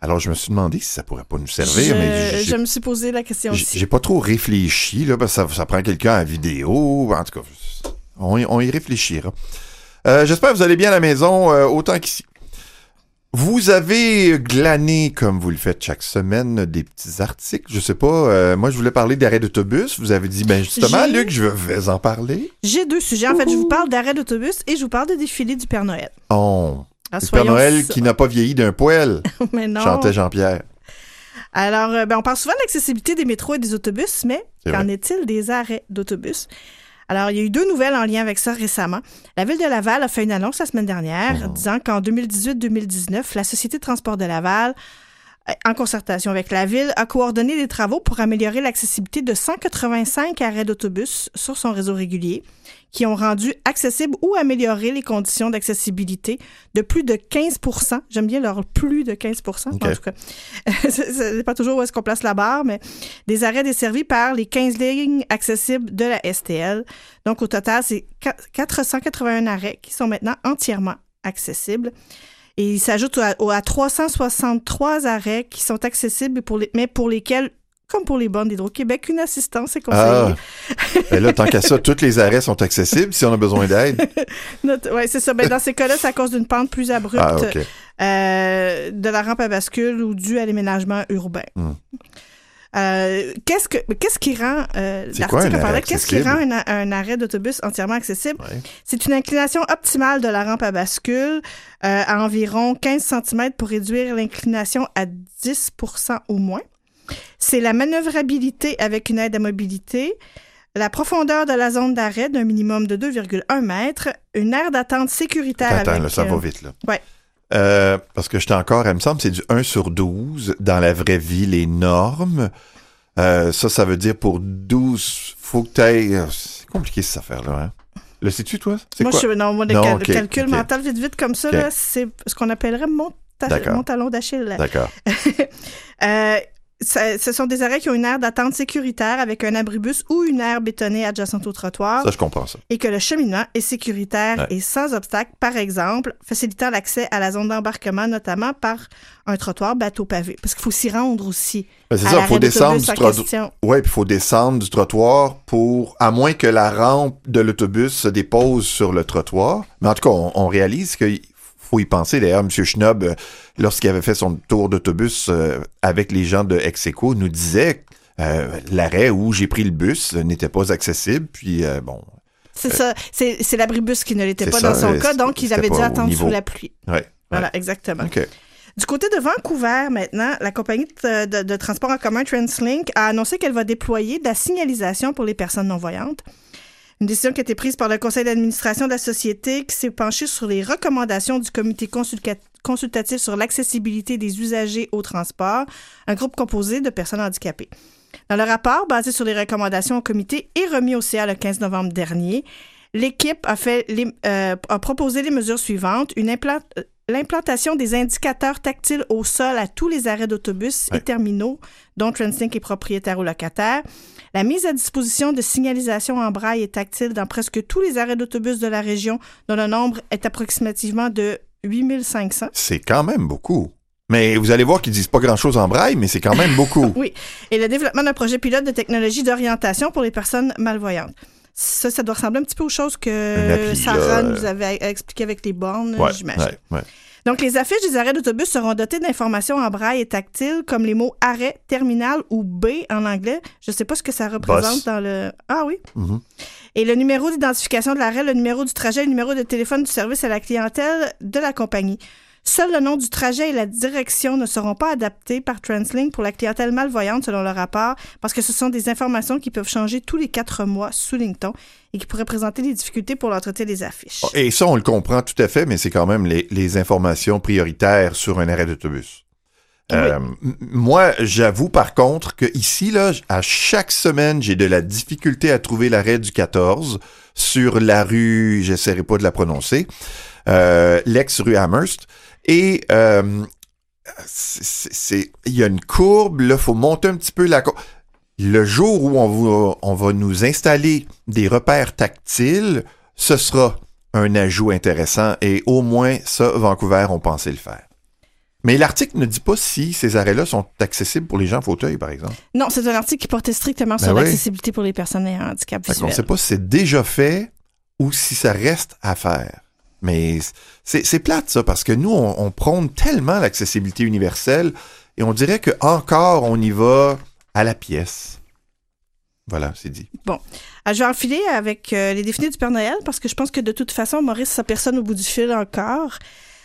Alors, je me suis demandé si ça pourrait pas nous servir, je, mais j'ai, je me suis posé la question j'ai, aussi. j'ai pas trop réfléchi, là, parce que ça, ça prend quelqu'un à vidéo. En tout cas, on, y- on y réfléchira. Euh, j'espère que vous allez bien à la maison, euh, autant qu'ici. Vous avez glané, comme vous le faites chaque semaine, des petits articles. Je sais pas, euh, moi, je voulais parler d'arrêt d'autobus. Vous avez dit, ben justement, J'ai- Luc, je vais en parler. J'ai deux sujets. En fait, je vous parle d'arrêt d'autobus et je vous parle de défilé du Père Noël. Oh, Alors, le Père soyons Noël so- qui n'a pas vieilli d'un poêle, Mais non. chantait Jean-Pierre. Alors, euh, ben, on parle souvent de l'accessibilité des métros et des autobus, mais C'est qu'en vrai. est-il des arrêts d'autobus? Alors, il y a eu deux nouvelles en lien avec ça récemment. La Ville de Laval a fait une annonce la semaine dernière Mmh. disant qu'en deux mille dix-huit deux mille dix-neuf, la Société de transport de Laval, euh, en concertation avec la Ville, a coordonné des travaux pour améliorer l'accessibilité de cent quatre-vingt-cinq arrêts d'autobus sur son réseau régulier, qui ont rendu accessibles ou amélioré les conditions d'accessibilité de plus de quinze pour cent. J'aime bien leur plus de quinze pour cent, OK. en tout cas. Ce n'est pas toujours où est-ce qu'on place la barre, mais des arrêts desservis par les quinze lignes accessibles de la S T L. Donc, au total, c'est quatre cent quatre-vingt-un arrêts qui sont maintenant entièrement accessibles. Et il s'ajoute à, à trois cent soixante-trois arrêts qui sont accessibles, pour les, mais pour lesquels, comme pour les bornes d'Hydro-Québec, une assistance est conseillée. Ah, ben là, tant qu'à ça, tous les arrêts sont accessibles si on a besoin d'aide. Oui, c'est ça. Ben, dans ces cas-là, c'est à cause d'une pente plus abrupte Ah, OK. euh, de la rampe à bascule ou due à l'aménagement urbain. Hmm. Euh, qu'est-ce, que, qu'est-ce qui rend, euh, C'est quoi un l'article arrêt parlait, qu'est-ce qui accessible? rend un, un arrêt d'autobus entièrement accessible? Ouais. C'est une inclination optimale de la rampe à bascule euh, à environ quinze centimètres pour réduire l'inclination à dix pour cent au moins. C'est la manœuvrabilité avec une aide à mobilité, la profondeur de la zone d'arrêt d'un minimum de deux virgule un mètres, une aire d'attente sécuritaire Attends, avec... là, ça va euh, vite, là. Ouais. Euh, parce que j'étais encore, elle me semble, c'est du un sur douze dans la vraie vie, les normes. Euh, ça, ça veut dire pour douze, faut que t'ailles... euh, C'est compliqué, cette affaire-là, hein? Le sais-tu, toi? C'est Moi, quoi? je, non, moi, le, Non, cal- ok, le calcul ok. mental vite, vite, comme ça, Ok. là, c'est ce qu'on appellerait mon, ta- D'accord. mon talon d'Achille. D'accord. Euh, ça- ce sont des arrêts qui ont une aire d'attente sécuritaire avec un abribus ou une aire bétonnée adjacente au trottoir Ça, je comprends ça. et que le cheminement est sécuritaire Ouais. et sans obstacle, par exemple, facilitant l'accès à la zone d'embarquement, notamment par un trottoir bateau pavé. Parce qu'il faut s'y rendre aussi. Ben, c'est à ça, il l'arrêt faut descendre d'autobus du en trottoir. question. Oui, puis il faut descendre du trottoir pour... À moins que la rampe de l'autobus se dépose sur le trottoir. Mais en tout cas, on, on réalise qu'il faut y penser. D'ailleurs, M. Schnob, euh, lorsqu'il avait fait son tour d'autobus euh, avec les gens de Execo, nous disait euh, l'arrêt où j'ai pris le bus euh, n'était pas accessible. Puis, euh, bon... C'est ça. C'est c'est l'abribus qui ne l'était C'est pas ça, dans son euh, cas, donc ils c'était avaient dû pas au attendre niveau. sous la pluie. Ouais, Voilà, ouais. exactement. OK. Du côté de Vancouver, maintenant, la compagnie de, de- de transport en commun TransLink a annoncé qu'elle va déployer de la signalisation pour les personnes non-voyantes. Une décision qui a été prise par le conseil d'administration de la société qui s'est penché sur les recommandations du comité consulca- consultatif sur l'accessibilité des usagers au transport, un groupe composé de personnes handicapées. Dans le rapport, basé sur les recommandations au comité et remis au C A le quinze novembre dernier, l'équipe a, fait les, euh, a proposé les mesures suivantes. Une implant- euh, L'implantation des indicateurs tactiles au sol à tous les arrêts d'autobus Ouais. et terminaux dont TransLink est propriétaire ou locataire. La mise à disposition de signalisation en braille et tactile dans presque tous les arrêts d'autobus de la région, dont le nombre est approximativement de huit mille cinq cents. C'est quand même beaucoup. Mais vous allez voir qu'ils disent pas grand-chose en braille, mais c'est quand même beaucoup. Oui. Et le développement d'un projet pilote de technologie d'orientation pour les personnes malvoyantes. Ça, ça doit ressembler un petit peu aux choses Une que appli, Sarah là, euh, nous avait expliqué avec les bornes, Ouais, j'imagine. ouais, ouais. Donc, les affiches des arrêts d'autobus seront dotées d'informations en braille et tactile, comme les mots arrêt, terminal ou B en anglais. Je ne sais pas ce que ça représente Boss. dans le... Ah oui? Mhm. Et le numéro d'identification de l'arrêt, le numéro du trajet, le numéro de téléphone du service à la clientèle de la compagnie. Seul le nom du trajet et la direction ne seront pas adaptés par TransLink pour la clientèle malvoyante, selon le rapport, parce que ce sont des informations qui peuvent changer tous les quatre mois, souligne-t-on, et qui pourraient présenter des difficultés pour l'entretien des affiches. Et ça, on le comprend tout à fait, mais c'est quand même les, les informations prioritaires sur un arrêt d'autobus. Euh, m- moi, j'avoue par contre que ici, là, à chaque semaine, j'ai de la difficulté à trouver l'arrêt du quatorze sur la rue, j'essaierai pas de la prononcer, euh, l'ex-rue Amherst. Et euh, c'est, c'est, il y a une courbe, là, faut monter un petit peu la courbe. Le jour où on va, on va nous installer des repères tactiles, ce sera un ajout intéressant et au moins ça, Vancouver ont pensé le faire. Mais l'article ne dit pas si ces arrêts-là sont accessibles pour les gens en fauteuil, par exemple. Non, c'est un article qui portait strictement Ben sur oui. l'accessibilité pour les personnes ayant un handicap On ne visuel. sait pas si c'est déjà fait ou si ça reste à faire. Mais c'est, c'est plate, ça, parce que nous, on, on prône tellement l'accessibilité universelle et on dirait que encore on y va à la pièce. Voilà, c'est dit. Bon. Alors, je vais enfiler avec euh, les défilés du Père Noël parce que je pense que de toute façon, Maurice, ça personne au bout du fil encore.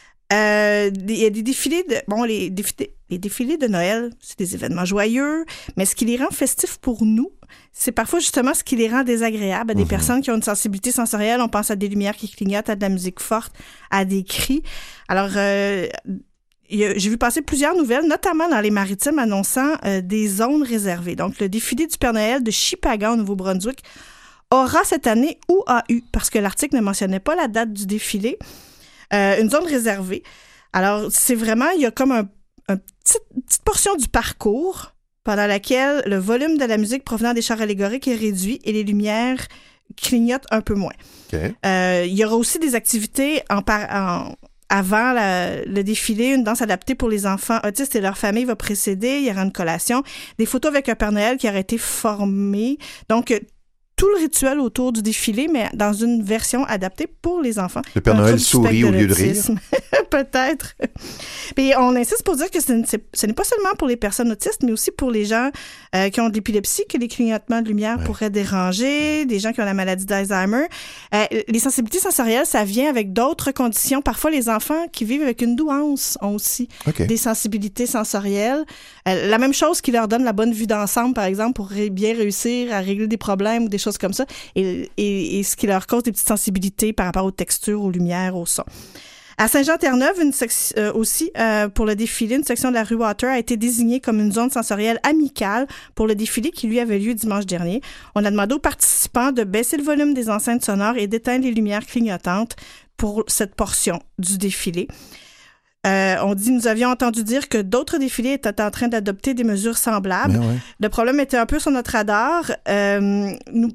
Euh, Il y a des défilés de... Bon, les défilés, les défilés de Noël, c'est des événements joyeux, mais ce qui les rend festifs pour nous, c'est parfois justement ce qui les rend désagréables à des Mm-hmm. personnes qui ont une sensibilité sensorielle. On pense à des lumières qui clignotent, à de la musique forte, à des cris. Alors, euh, il y a- j'ai vu passer plusieurs nouvelles, notamment dans les Maritimes, annonçant euh, des zones réservées. Donc, le défilé du Père Noël de Shippagan, au Nouveau-Brunswick, aura cette année ou a eu, parce que l'article ne mentionnait pas la date du défilé, euh, une zone réservée. Alors, c'est vraiment, il y a comme un, un petit- une petite portion du parcours pendant laquelle le volume de la musique provenant des chars allégoriques est réduit et les lumières clignotent un peu moins. OK. Euh, il y aura aussi des activités en par- en- avant la- le défilé, une danse adaptée pour les enfants autistes et leur famille va précéder. Il y aura une collation, des photos avec un Père Noël qui aurait été formé. Donc, euh, tout le rituel autour du défilé, mais dans une version adaptée pour les enfants. Le Père Un Noël trouble du sourit spectre au lieu de rire. l'autisme. Peut-être. Puis on insiste pour dire que ce n'est, ce n'est pas seulement pour les personnes autistes, mais aussi pour les gens euh, qui ont de l'épilepsie que les clignotements de lumière Ouais. pourraient déranger, des gens qui ont la maladie d'Alzheimer. Euh, les sensibilités sensorielles, ça vient avec d'autres conditions. Parfois, les enfants qui vivent avec une douance ont aussi OK. des sensibilités sensorielles. Euh, la même chose qui leur donne la bonne vue d'ensemble, par exemple, pour ré- bien réussir à régler des problèmes ou des choses comme ça, et, et, et ce qui leur cause des petites sensibilités par rapport aux textures, aux lumières, aux sons. À Saint-Jean-Terre-Neuve, une sec- euh, aussi, euh, pour le défilé, une section de la rue Water a été désignée comme une zone sensorielle amicale pour le défilé qui, lui, avait lieu dimanche dernier. On a demandé aux participants de baisser le volume des enceintes sonores et d'éteindre les lumières clignotantes pour cette portion du défilé. Euh, on dit, nous avions entendu dire que d'autres défilés étaient en train d'adopter des mesures semblables. Mais ouais. Le problème était un peu sur notre radar. Euh, nous,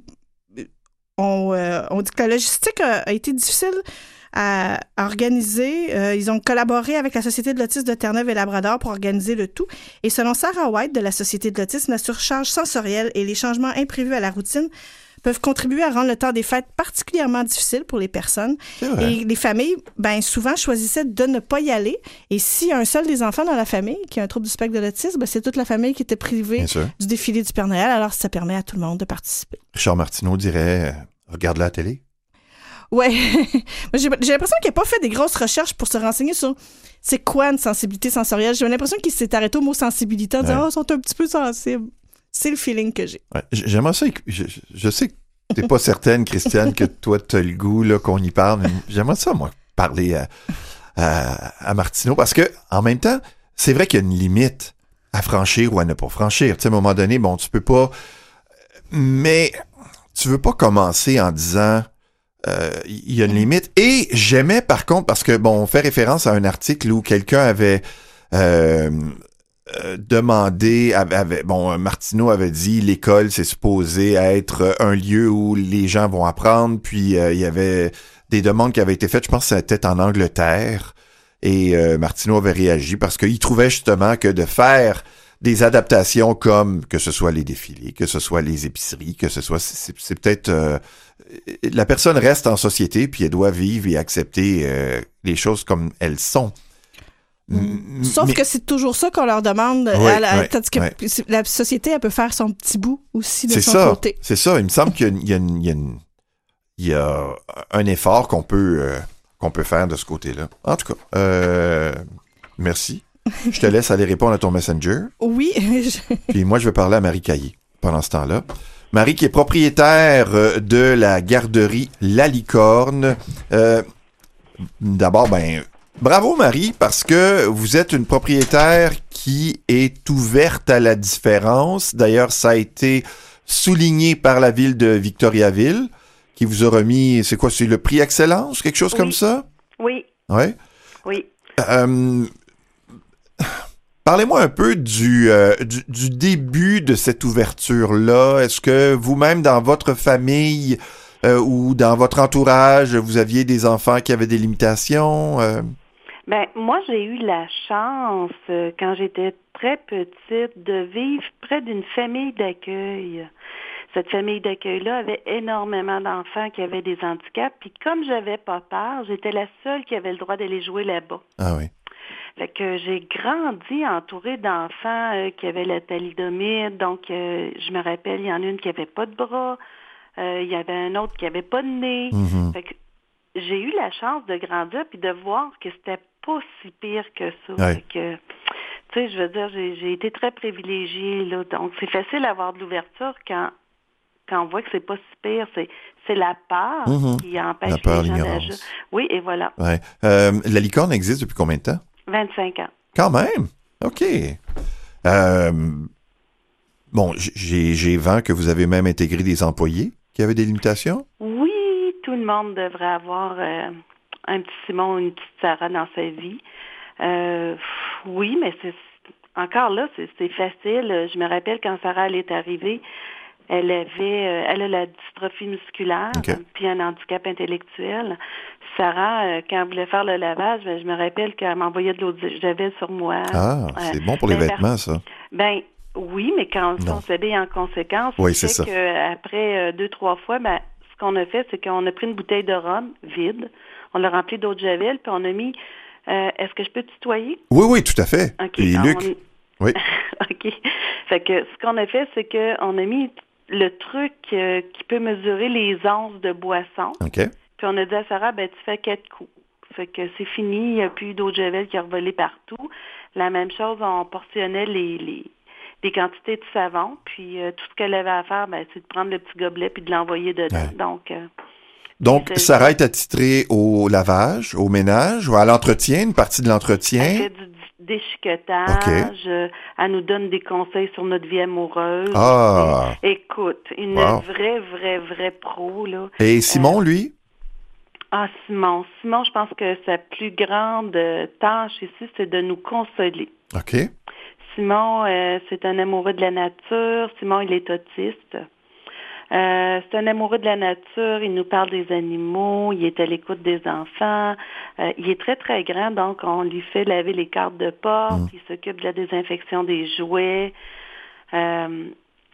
on, euh, on dit que la logistique a, a été difficile à, à organiser. Euh, ils ont collaboré avec la Société de l'autisme de Terre-Neuve et Labrador pour organiser le tout. Et selon Sarah White de la Société de l'autisme, la surcharge sensorielle et les changements imprévus à la routine peuvent contribuer à rendre le temps des fêtes particulièrement difficile pour les personnes. C'est vrai. Et les familles, ben souvent, choisissaient de ne pas y aller. Et s'il y a un seul des enfants dans la famille qui a un trouble du spectre de l'autisme, ben, c'est toute la famille qui était privée Bien sûr. du défilé du Père Noël. Alors, ça permet à tout le monde de participer. Richard Martineau dirait euh, regarde la télé. Ouais. Moi, j'ai, j'ai l'impression qu'il n'a pas fait des grosses recherches pour se renseigner sur c'est quoi une sensibilité sensorielle. J'ai l'impression qu'il s'est arrêté au mot sensibilité en disant Ouais. « Oh, ils sont un petit peu sensibles ». C'est le feeling que j'ai. Ouais, j- J'aimerais ça. éc- Je, je- je sais que t'es pas certaine, Christiane, que toi, t'as le goût là, qu'on y parle. Mais j'aimerais ça, moi, parler à, à, à Martineau. Parce que, en même temps, c'est vrai qu'il y a une limite à franchir ou à ne pas franchir. Tu sais, à un moment donné, bon, tu peux pas. Mais tu veux pas commencer en disant. Euh, Il y a une limite. Et j'aimais, par contre, parce que, bon, on fait référence à un article où quelqu'un avait. Euh, Euh, demandé, avait, avait- bon, Martineau avait dit l'école c'est supposé être un lieu où les gens vont apprendre, puis euh, il y avait des demandes qui avaient été faites, je pense que c'était en Angleterre, et euh, Martineau avait réagi parce qu'il trouvait justement que de faire des adaptations comme que ce soit les défilés, que ce soit les épiceries, que ce soit, c'est, c'est peut-être euh, la personne reste en société puis elle doit vivre et accepter euh, les choses comme elles sont. M- Sauf mais- que c'est toujours ça qu'on leur demande. Oui, à la- oui, tandis que oui. c'est- la société, elle peut faire son petit bout aussi de C'est son ça, côté. c'est ça. Il me semble qu'il y a, une- il y a une- il y a une- il y a un effort qu'on peut, euh, qu'on peut faire de ce côté-là. En tout cas, euh, merci. Je te laisse aller répondre à ton messenger. Oui, je- Puis moi, je vais parler à Marie Caillé pendant ce temps-là. Marie qui est propriétaire euh, de la garderie La Licorne. Euh, d'abord, ben, bravo Marie, parce que vous êtes une propriétaire qui est ouverte à la différence. D'ailleurs, ça a été souligné par la ville de Victoriaville, qui vous a remis, c'est quoi, c'est le prix Excellence, quelque chose Oui. comme ça? Oui, Ouais. oui. Euh, Parlez-moi un peu du, euh, du, du début de cette ouverture-là. Est-ce que vous-même, dans votre famille euh, ou dans votre entourage, vous aviez des enfants qui avaient des limitations? Euh... Ben, moi, j'ai eu la chance, euh, quand j'étais très petite, de vivre près d'une famille d'accueil. Cette famille d'accueil-là avait énormément d'enfants qui avaient des handicaps. Puis comme j'avais pas peur, j'étais la seule qui avait le droit d'aller jouer là-bas. Ah oui. Fait que j'ai grandi entourée d'enfants euh, qui avaient la thalidomide. Donc, euh, je me rappelle, il y en a une qui avait pas de bras. Euh, il y avait un autre qui avait pas de nez. Mm-hmm. Fait que j'ai eu la chance de grandir puis de voir que c'était pas si pire que ça. Ouais. Fait que, tu sais, je veux dire, j'ai, j'ai été très privilégiée, là. Donc, c'est facile d'avoir de l'ouverture quand quand on voit que c'est pas si pire. C'est, c'est la peur mm-hmm. qui empêche la peur, les gens l'ignorance. d'agir. Oui, et voilà. Ouais. Euh, la licorne existe depuis combien de temps? vingt-cinq ans. Quand même? OK. Euh, bon, j'ai, j'ai vent que vous avez même intégré des employés qui avaient des limitations? Oui, tout le monde devrait avoir euh, un petit Simon ou une petite Sarah dans sa vie. Euh, oui, mais c'est encore là, c'est, c'est facile. Je me rappelle quand Sarah elle est arrivée, elle avait, euh, elle a la dystrophie musculaire, okay. puis un handicap intellectuel. Sarah, euh, quand elle voulait faire le lavage, ben, je me rappelle qu'elle m'envoyait de l'eau de javel sur moi. Ah, euh, c'est bon pour les ben, vêtements, ça. Ben oui, mais quand on s'habille en conséquence, oui, c'est, c'est fait ça. qu'après euh, deux, trois fois, ben, ce qu'on a fait, c'est qu'on a pris une bouteille de rhum vide, on l'a remplie d'eau de javel, puis on a mis euh, est-ce que je peux tutoyer? Oui, oui, tout à fait. Okay, et Luc? On... Oui. OK. Fait que ce qu'on a fait, c'est qu'on a mis le truc euh, qui peut mesurer les onces de boisson. OK. Puis on a dit à Sarah, ben tu fais quatre coups. Fait que c'est fini, il n'y a plus d'eau de javel qui a revolé partout. La même chose, on portionnait les, les, les quantités de savon, puis euh, tout ce qu'elle avait à faire, ben, c'est de prendre le petit gobelet puis de l'envoyer dedans. Ouais. Donc, euh, Donc, Sarah est attitrée au lavage, au ménage, ou à l'entretien, une partie de l'entretien? Elle fait du déchiquetage, okay. euh, elle nous donne des conseils sur notre vie amoureuse. Ah! Et, écoute, une wow. vraie, vraie, vraie pro, là. Et Simon, euh, lui? Ah, Simon. Simon, je pense que sa plus grande tâche ici, c'est de nous consoler. OK. Simon, euh, c'est un amoureux de la nature. Simon, il est autiste. Euh, c'est un amoureux de la nature, il nous parle des animaux, il est à l'écoute des enfants, euh, il est très, très grand, donc on lui fait laver les cartes de porte, mmh. il s'occupe de la désinfection des jouets. Euh,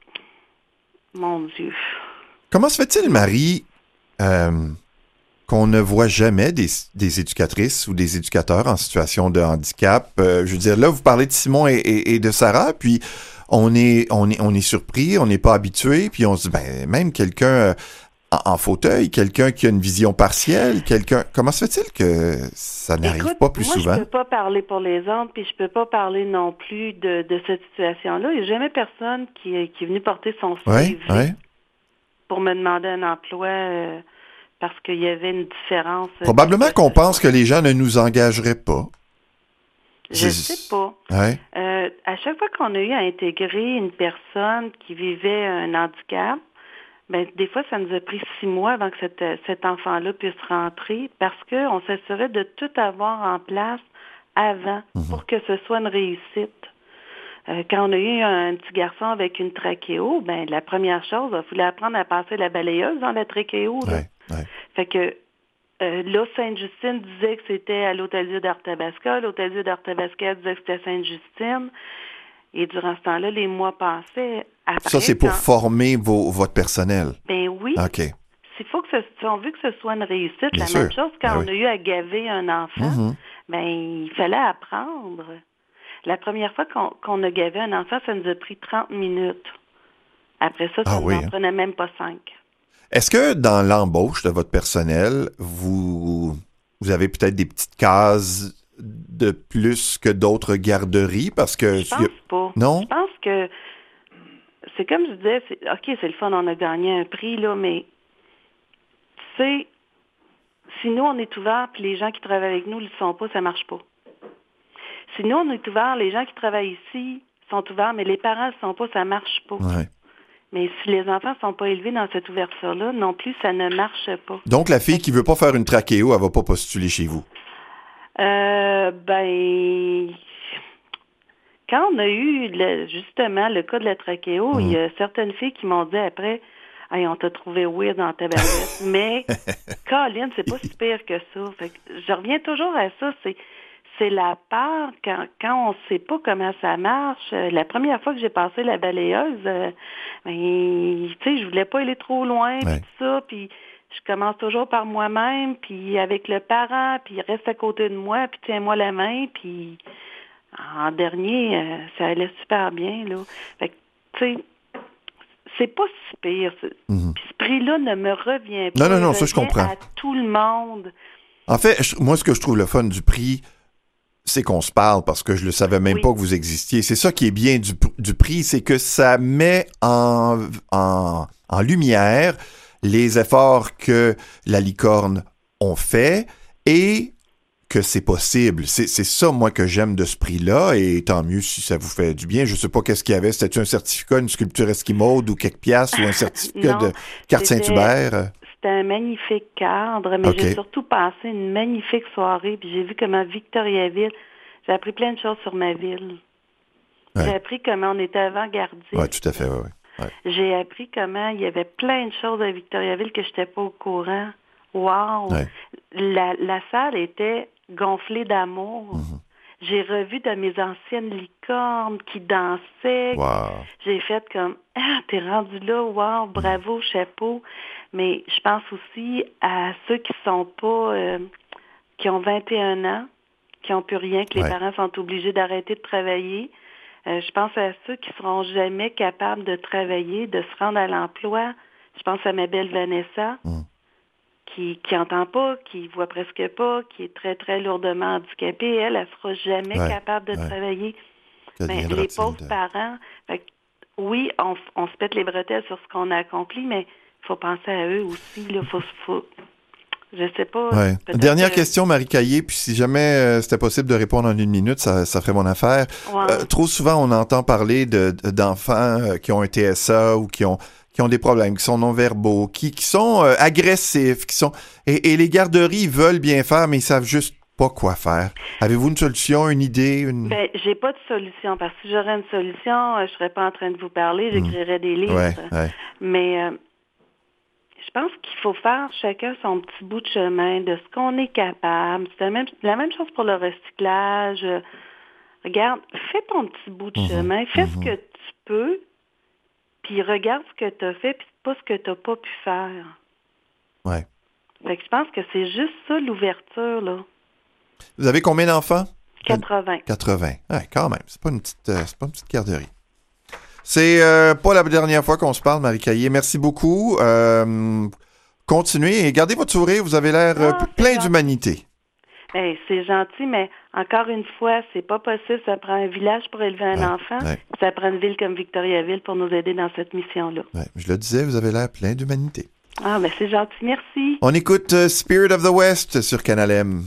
mon Dieu. Comment se fait-il, Marie, euh, qu'on ne voit jamais des, des éducatrices ou des éducateurs en situation de handicap? Euh, je veux dire, là, vous parlez de Simon et, et, et de Sarah, puis on est, on est, on est surpris, on n'est pas habitué, puis on se dit, ben, même quelqu'un en, en fauteuil, quelqu'un qui a une vision partielle, quelqu'un, comment se fait-il que ça n'arrive Écoute, pas plus moi, souvent? Je peux pas parler pour les autres, puis je peux pas parler non plus de, de cette situation-là. Il n'y a jamais personne qui, qui est venu porter son C V ouais, ouais. pour me demander un emploi euh, parce qu'il y avait une différence. Probablement qu'on pense que les gens ne nous engageraient pas. Je ne sais pas. Ouais. Euh, à chaque fois qu'on a eu à intégrer une personne qui vivait un handicap, ben des fois, ça nous a pris six mois avant que cette, cet enfant-là puisse rentrer parce qu'on s'assurait de tout avoir en place avant mm-hmm. pour que ce soit une réussite. Euh, quand on a eu un petit garçon avec une trachéo, ben la première chose, il fallait apprendre à passer la balayeuse dans la trachéo. Là. Ouais, ouais. Fait que Euh, là, Sainte-Justine disait que c'était à l'Hôtel-Dieu d'Arthabasca. L'Hôtel-Dieu d'Arthabasca disait que c'était Sainte-Justine. Et durant ce temps-là, les mois passaient. Après, ça, c'est pour quand... former vos, votre personnel? Ben oui. OK. S'il faut que ce, si on veut que ce soit une réussite, Bien la sûr. même chose quand ben on oui. a eu à gaver un enfant, mm-hmm. ben il fallait apprendre. La première fois qu'on, qu'on a gavé un enfant, ça nous a pris trente minutes. Après ça, ça ah, ne oui, nous en hein? prenait même pas cinq. Est-ce que dans l'embauche de votre personnel, vous, vous avez peut-être des petites cases de plus que d'autres garderies? Parce que... Je pense pas. Non? Je pense que c'est comme je disais, c'est, OK, c'est le fun, on a gagné un prix, là, mais tu sais, si nous, on est ouvert puis les gens qui travaillent avec nous ne le sont pas, ça marche pas. Si nous, on est ouvert, les gens qui travaillent ici sont ouverts, mais les parents ne le sont pas, ça marche pas. Ouais. Mais si les enfants ne sont pas élevés dans cette ouverture-là, non plus, ça ne marche pas. Donc, la fille qui ne veut pas faire une trachéo, elle ne va pas postuler chez vous? Euh, ben, quand on a eu le, justement le cas de la trachéo, mmh. il y a certaines filles qui m'ont dit après, hey, on t'a trouvé weird dans ta tabarouette. Mais, Colin, c'est pas si pire que ça. Fait que je reviens toujours à ça, c'est c'est la peur quand, quand on ne sait pas comment ça marche. Euh, la première fois que j'ai passé la balayeuse, euh, ben, tu sais, je voulais pas aller trop loin, Ouais. puis tout ça, puis je commence toujours par moi-même, puis avec le parent, puis il reste à côté de moi, puis tiens-moi la main, puis en dernier, euh, ça allait super bien, là. Fait que, tu sais, c'est pas si pire. Mm-hmm. Puis ce prix-là ne me revient pas. Non, non, non, Il ça, je revient comprends. à tout le monde. En fait, je- moi, ce que je trouve le fun du prix, c'est qu'on se parle parce que je ne savais même Oui. pas que vous existiez. C'est ça qui est bien du, du prix, c'est que ça met en, en, en lumière les efforts que la licorne ont fait et que c'est possible. C'est, c'est ça, moi, que j'aime de ce prix-là, et tant mieux si ça vous fait du bien. Je sais pas qu'est-ce qu'il y avait. C'était-tu un certificat, une sculpture esquimaude ou quelques piastres ou un certificat Non, de carte c'était- Saint-Hubert? C'était un magnifique cadre, mais OK. j'ai surtout passé une magnifique soirée, puis j'ai vu comment Victoriaville, j'ai appris plein de choses sur ma ville. Ouais. J'ai appris comment on était avant-gardiste. Oui, tout à fait, oui. Ouais. J'ai appris comment il y avait plein de choses à Victoriaville que je n'étais pas au courant. Wow! Ouais. La, la salle était gonflée d'amour. Mm-hmm. J'ai revu de mes anciennes licornes qui dansaient. Wow. J'ai fait comme, ah, t'es rendu là, wow, bravo, chapeau. Mais je pense aussi à ceux qui sont pas, euh, qui ont vingt et un ans, qui n'ont plus rien, que les Ouais. parents sont obligés d'arrêter de travailler. Euh, je pense à ceux qui seront jamais capables de travailler, de se rendre à l'emploi. Je pense à ma belle Vanessa, Mm. qui qui entend pas, qui voit presque pas, qui est très, très lourdement handicapée. Elle, elle sera jamais Ouais, capable de ouais. travailler. Mais Qu'adviendra-t-il les pauvres de- parents, fait que, oui, on, on se pète les bretelles sur ce qu'on a accompli, mais il faut penser à eux aussi. Là, faut, faut, je sais pas. Ouais. peut-être Dernière que- question, Marie Caillé, puis si jamais euh, c'était possible de répondre en une minute, ça, ça ferait mon affaire. Ouais. Euh, trop souvent, on entend parler de, de- d'enfants euh, qui ont un T S A ou qui ont qui ont des problèmes, qui sont non-verbaux, qui, qui sont euh, agressifs, qui sont et, et les garderies veulent bien faire, mais ils savent juste pas quoi faire. Avez-vous une solution, une idée, une Ben, j'ai pas de solution, parce que si j'aurais une solution, euh, je serais pas en train de vous parler, j'écrirais des livres. Ouais, ouais. Mais euh, je pense qu'il faut faire chacun son petit bout de chemin de ce qu'on est capable. C'est la même, la même chose pour le recyclage. Euh, Regarde, fais ton petit bout de Mhm, chemin, fais mhm. ce que tu peux, puis regarde ce que tu as fait, puis pas ce que tu n'as pas pu faire. Ouais. Fait que je pense que c'est juste ça, l'ouverture, là. Vous avez combien d'enfants? quatre-vingts. quatre-vingts. Ouais, quand même. C'est pas une petite, euh, c'est pas une petite garderie. C'est euh, pas la dernière fois qu'on se parle, Marie Caillé. Merci beaucoup. Euh, continuez et gardez votre sourire. Vous avez l'air euh, Ah, c'est plein gentil. d'humanité. Ben, c'est gentil, mais encore une fois, c'est pas possible. Ça prend un village pour élever un Ouais, enfant. ouais. Ça prend une ville comme Victoriaville pour nous aider dans cette mission-là. Ouais, je le disais, vous avez l'air plein d'humanité. Ah, ben c'est gentil. Merci. On écoute euh, Spirit of the West sur Canal M.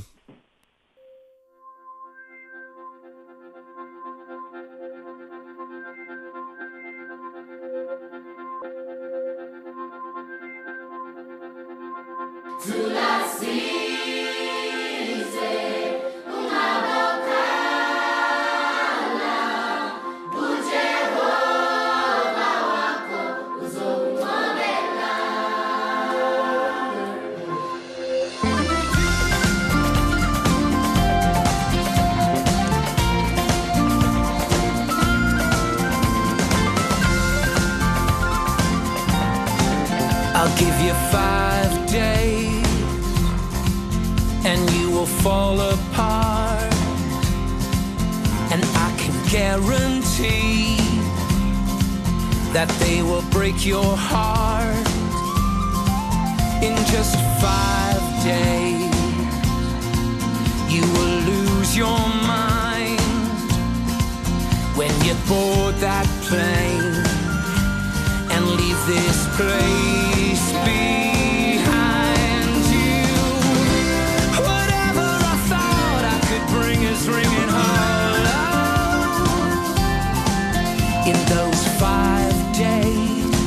I'll give you five days and you will fall apart, and I can guarantee that they will break your heart. In just five days you will lose your mind when you board that plane and leave this place behind you. Whatever I thought I could bring is ringing hollow. In those five days,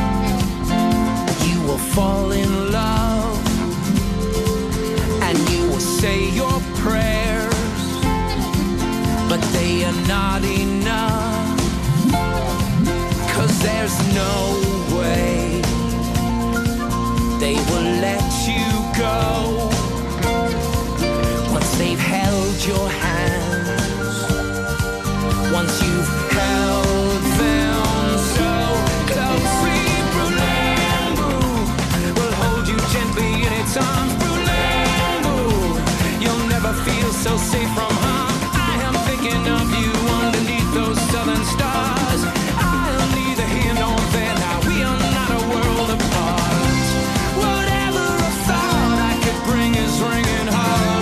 you will fall in love and you will say your prayers, but they are not enough. 'Cause there's no way they will let you go once they've held your hand so safe from harm. I am thinking of you underneath those southern stars. I am neither here nor there now. We are not a world apart. Whatever I thought I could bring is ringing hollow.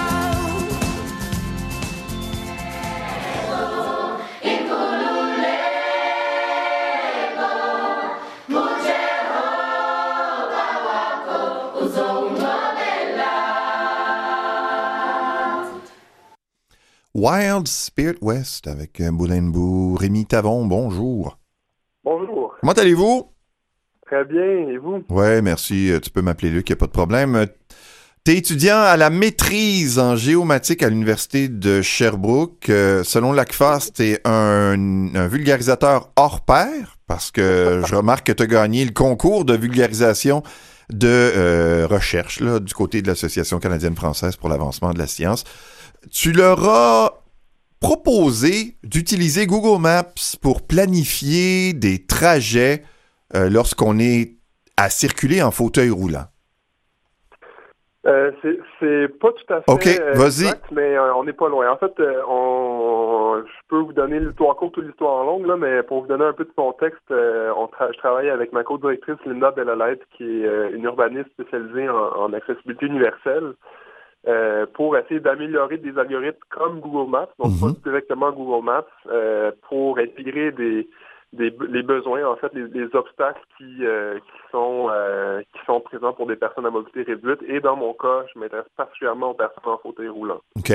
Wild Spirit West avec Boulin-Bou. Rémi Tavon, bonjour. Bonjour. Comment allez-vous? Très bien, et vous? Oui, merci. Tu peux m'appeler Luc, il n'y a pas de problème. Tu es étudiant à la maîtrise en géomatique à l'Université de Sherbrooke. Euh, selon l'A C F A S, tu es un, un vulgarisateur hors pair, parce que je remarque que tu as gagné le concours de vulgarisation de euh, recherche là, du côté de l'Association canadienne-française pour l'avancement de la science. Tu leur as proposé d'utiliser Google Maps pour planifier des trajets euh, lorsqu'on est à circuler en fauteuil roulant. Euh, c'est, c'est pas tout à fait OK, euh, vas-y. exact, mais euh, on n'est pas loin. En fait, euh, on, je peux vous donner l'histoire courte ou l'histoire longue, là, mais pour vous donner un peu de contexte, euh, on tra- je travaille avec ma co-directrice Linda Delalette, qui est euh, une urbaniste spécialisée en, en accessibilité universelle. Euh, pour essayer d'améliorer des algorithmes comme Google Maps, donc Mm-hmm. pas directement Google Maps, euh, pour intégrer des, des les besoins, en fait, les, les obstacles qui euh, qui sont euh, qui sont présents pour des personnes à mobilité réduite. Et dans mon cas, je m'intéresse particulièrement aux personnes en fauteuil roulant. OK.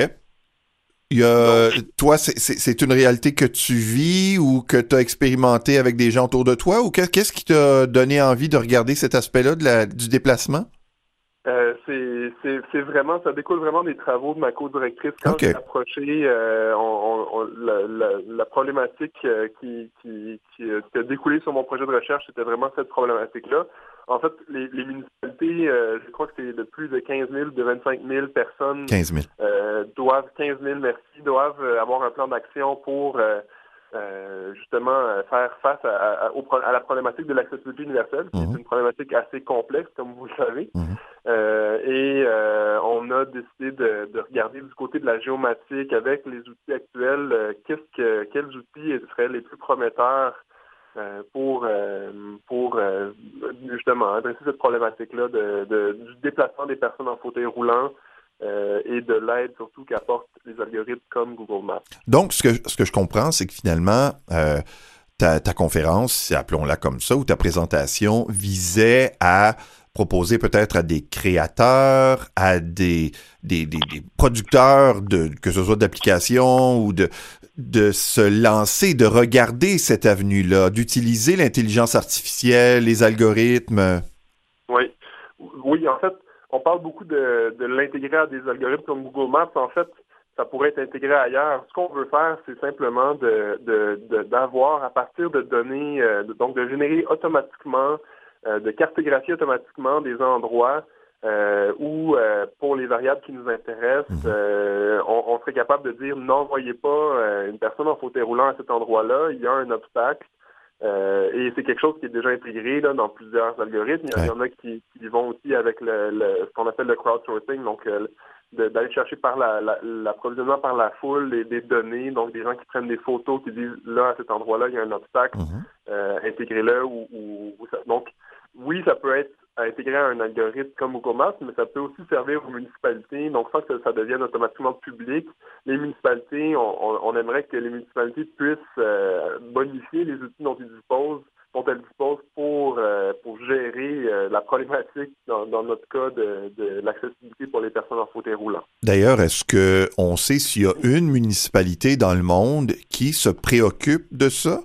Il y a, toi, c'est, c'est, c'est une réalité que tu vis ou que tu as expérimenté avec des gens autour de toi, ou qu'est- qu'est-ce qui t'a donné envie de regarder cet aspect-là de la, du déplacement? Euh, c'est, c'est, c'est vraiment, ça découle vraiment des travaux de ma co-directrice. Quand Okay. j'ai approché euh, on, on, on, la, la, la problématique euh, qui, qui, qui, euh, qui a découlé sur mon projet de recherche, c'était vraiment cette problématique-là. En fait, les, les municipalités, euh, je crois que c'est de plus de quinze mille, de vingt-cinq mille personnes, quinze mille. Euh, doivent, quinze mille, merci, doivent euh, avoir un plan d'action pour euh, Euh, justement euh, faire face à, à, à, au, à la problématique de l'accessibilité universelle, qui Mm-hmm. est une problématique assez complexe, comme vous le savez. Mm-hmm. Euh, et euh, on a décidé de, de regarder du côté de la géomatique avec les outils actuels, euh, qu'est-ce que quels outils seraient les plus prometteurs euh, pour euh, pour euh, justement adresser cette problématique-là de, de, du déplacement des personnes en fauteuil roulant. Euh, et de l'aide surtout qu'apportent les algorithmes comme Google Maps. Donc, ce que, ce que je comprends, c'est que finalement, euh, ta, ta conférence, appelons-la comme ça, ou ta présentation visait à proposer peut-être à des créateurs, à des, des, des, des producteurs, de, que ce soit d'applications ou de, de se lancer, de regarder cette avenue-là, d'utiliser l'intelligence artificielle, les algorithmes. Oui, oui, en fait, on parle beaucoup de, de l'intégrer à des algorithmes comme Google Maps. En fait, ça pourrait être intégré ailleurs. Ce qu'on veut faire, c'est simplement de, de, de d'avoir, à partir de données, euh, de, donc de générer automatiquement, euh, de cartographier automatiquement des endroits euh, où, euh, pour les variables qui nous intéressent, euh, on, on serait capable de dire n'envoyez pas euh, une personne en fauteuil roulant à cet endroit-là, il y a un obstacle. Euh, et c'est quelque chose qui est déjà intégré là, dans plusieurs algorithmes. Il y, il y en a qui, qui vont aussi avec le, le, ce qu'on appelle le crowdsourcing, donc euh, de, d'aller chercher par la, la, l'approvisionnement par la foule des, des données, donc des gens qui prennent des photos, qui disent là, à cet endroit-là, il y a un obstacle, Mm-hmm. euh, intégré-le. Ou, ou, ou ça. Donc, oui, ça peut être intégré à un algorithme comme Google Maps, mais ça peut aussi servir aux municipalités, donc sans que ça devienne automatiquement public. Les municipalités, on, on, on aimerait que les municipalités puissent euh, bonifier les outils dont ils disposent, dont elles disposent pour, euh, pour gérer euh, la problématique, dans, dans notre cas, de, de l'accessibilité pour les personnes en fauteuil roulant. D'ailleurs, est-ce qu'on sait s'il y a une municipalité dans le monde qui se préoccupe de ça?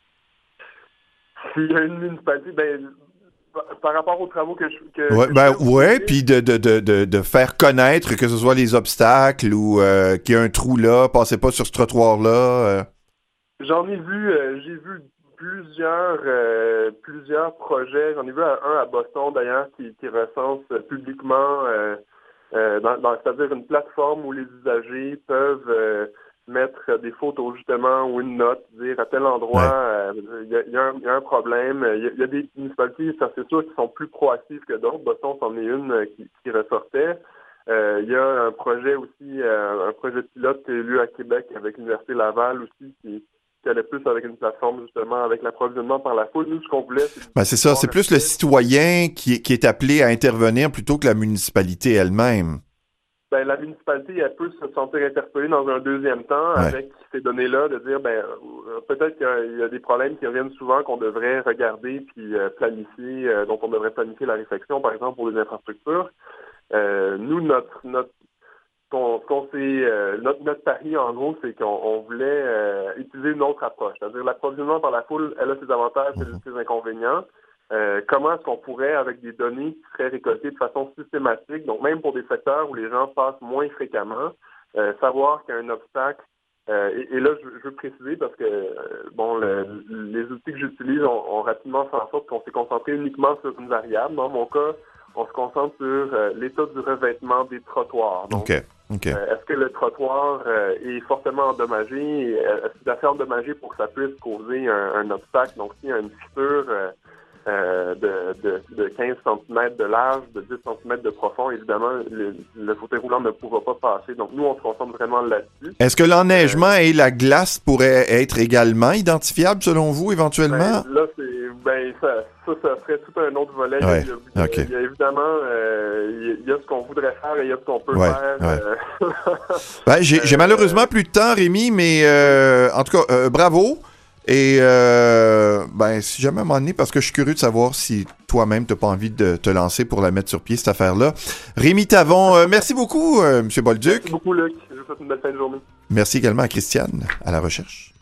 S'il y a une municipalité, ben par rapport aux travaux que je que, Ouais, que ben je ouais, puis de, de, de, de, de faire connaître que ce soit les obstacles ou euh, qu'il y a un trou là, passez pas sur ce trottoir-là. Euh. J'en ai vu, euh, j'ai vu plusieurs euh, plusieurs projets. J'en ai vu un, un à Boston d'ailleurs qui, qui recense publiquement, euh, euh, dans, dans, c'est-à-dire une plateforme où les usagers peuvent euh, mettre des photos justement ou une note, dire à tel endroit il ouais. euh, y, y, y a un problème. Il y, y a des municipalités, ça c'est sûr, qui sont plus proactives que d'autres. Boston, c'en est une euh, qui, qui ressortait. Euh, il y a un projet aussi, euh, un projet pilote qui a eu lieu à Québec avec l'Université Laval aussi, qui, qui allait plus avec une plateforme justement avec l'approvisionnement par la foule. Nous, ce qu'on voulait, c'est... Ben, c'est ça, c'est plus le citoyen qui, qui est appelé à intervenir plutôt que la municipalité elle-même. Ben, la municipalité, elle peut se sentir interpellée dans un deuxième temps ouais. avec ces données-là, de dire, ben, peut-être qu'il y a des problèmes qui reviennent souvent qu'on devrait regarder puis euh, planifier, euh, dont on devrait planifier la réflexion, par exemple, pour les infrastructures. Euh, nous, notre notre qu'on, qu'on s'est, euh, notre, notre pari, en gros, c'est qu'on on voulait euh, utiliser une autre approche. C'est-à-dire l'approvisionnement par la foule, elle a ses avantages et ses inconvénients. Euh, comment est-ce qu'on pourrait, avec des données qui seraient récoltées de façon systématique, donc même pour des secteurs où les gens passent moins fréquemment, euh, savoir qu'il y a un obstacle. Euh, et, et là, je, je veux préciser parce que euh, bon, le, les outils que j'utilise ont, ont rapidement fait en sorte qu'on s'est concentré uniquement sur une variable. Dans mon cas, on se concentre sur euh, l'état du revêtement des trottoirs. Donc, okay. Okay. Euh, est-ce que le trottoir euh, est fortement endommagé? Est-ce qu'il est assez endommagé pour que ça puisse causer un, un obstacle? Donc, s'il y a une fissure euh, euh, de, de, de quinze centimètres de large, de dix centimètres de profond, évidemment, le, le fauteuil roulant ne pourra pas passer. Donc, nous, on se concentre vraiment là-dessus. Est-ce que l'enneigement euh, et la glace pourraient être également identifiables, selon vous, éventuellement? Ben, là, c'est, ben, ça, ça, ça serait tout un autre volet. Ouais. Il, y a, okay. il y a évidemment, euh, il y a ce qu'on voudrait faire et il y a ce qu'on peut ouais. faire. Ouais. Euh... ben, j'ai, j'ai malheureusement plus de temps, Rémi, mais euh, en tout cas, euh, bravo. Et euh, ben, si jamais à un moment donné, parce que je suis curieux de savoir si toi-même t'as pas envie de te lancer pour la mettre sur pied, cette affaire-là. Rémi Tavon, euh, merci beaucoup, euh, M. Bolduc. Merci beaucoup, Luc. Je vous souhaite une belle fin de journée. Merci également à Christiane, à la recherche.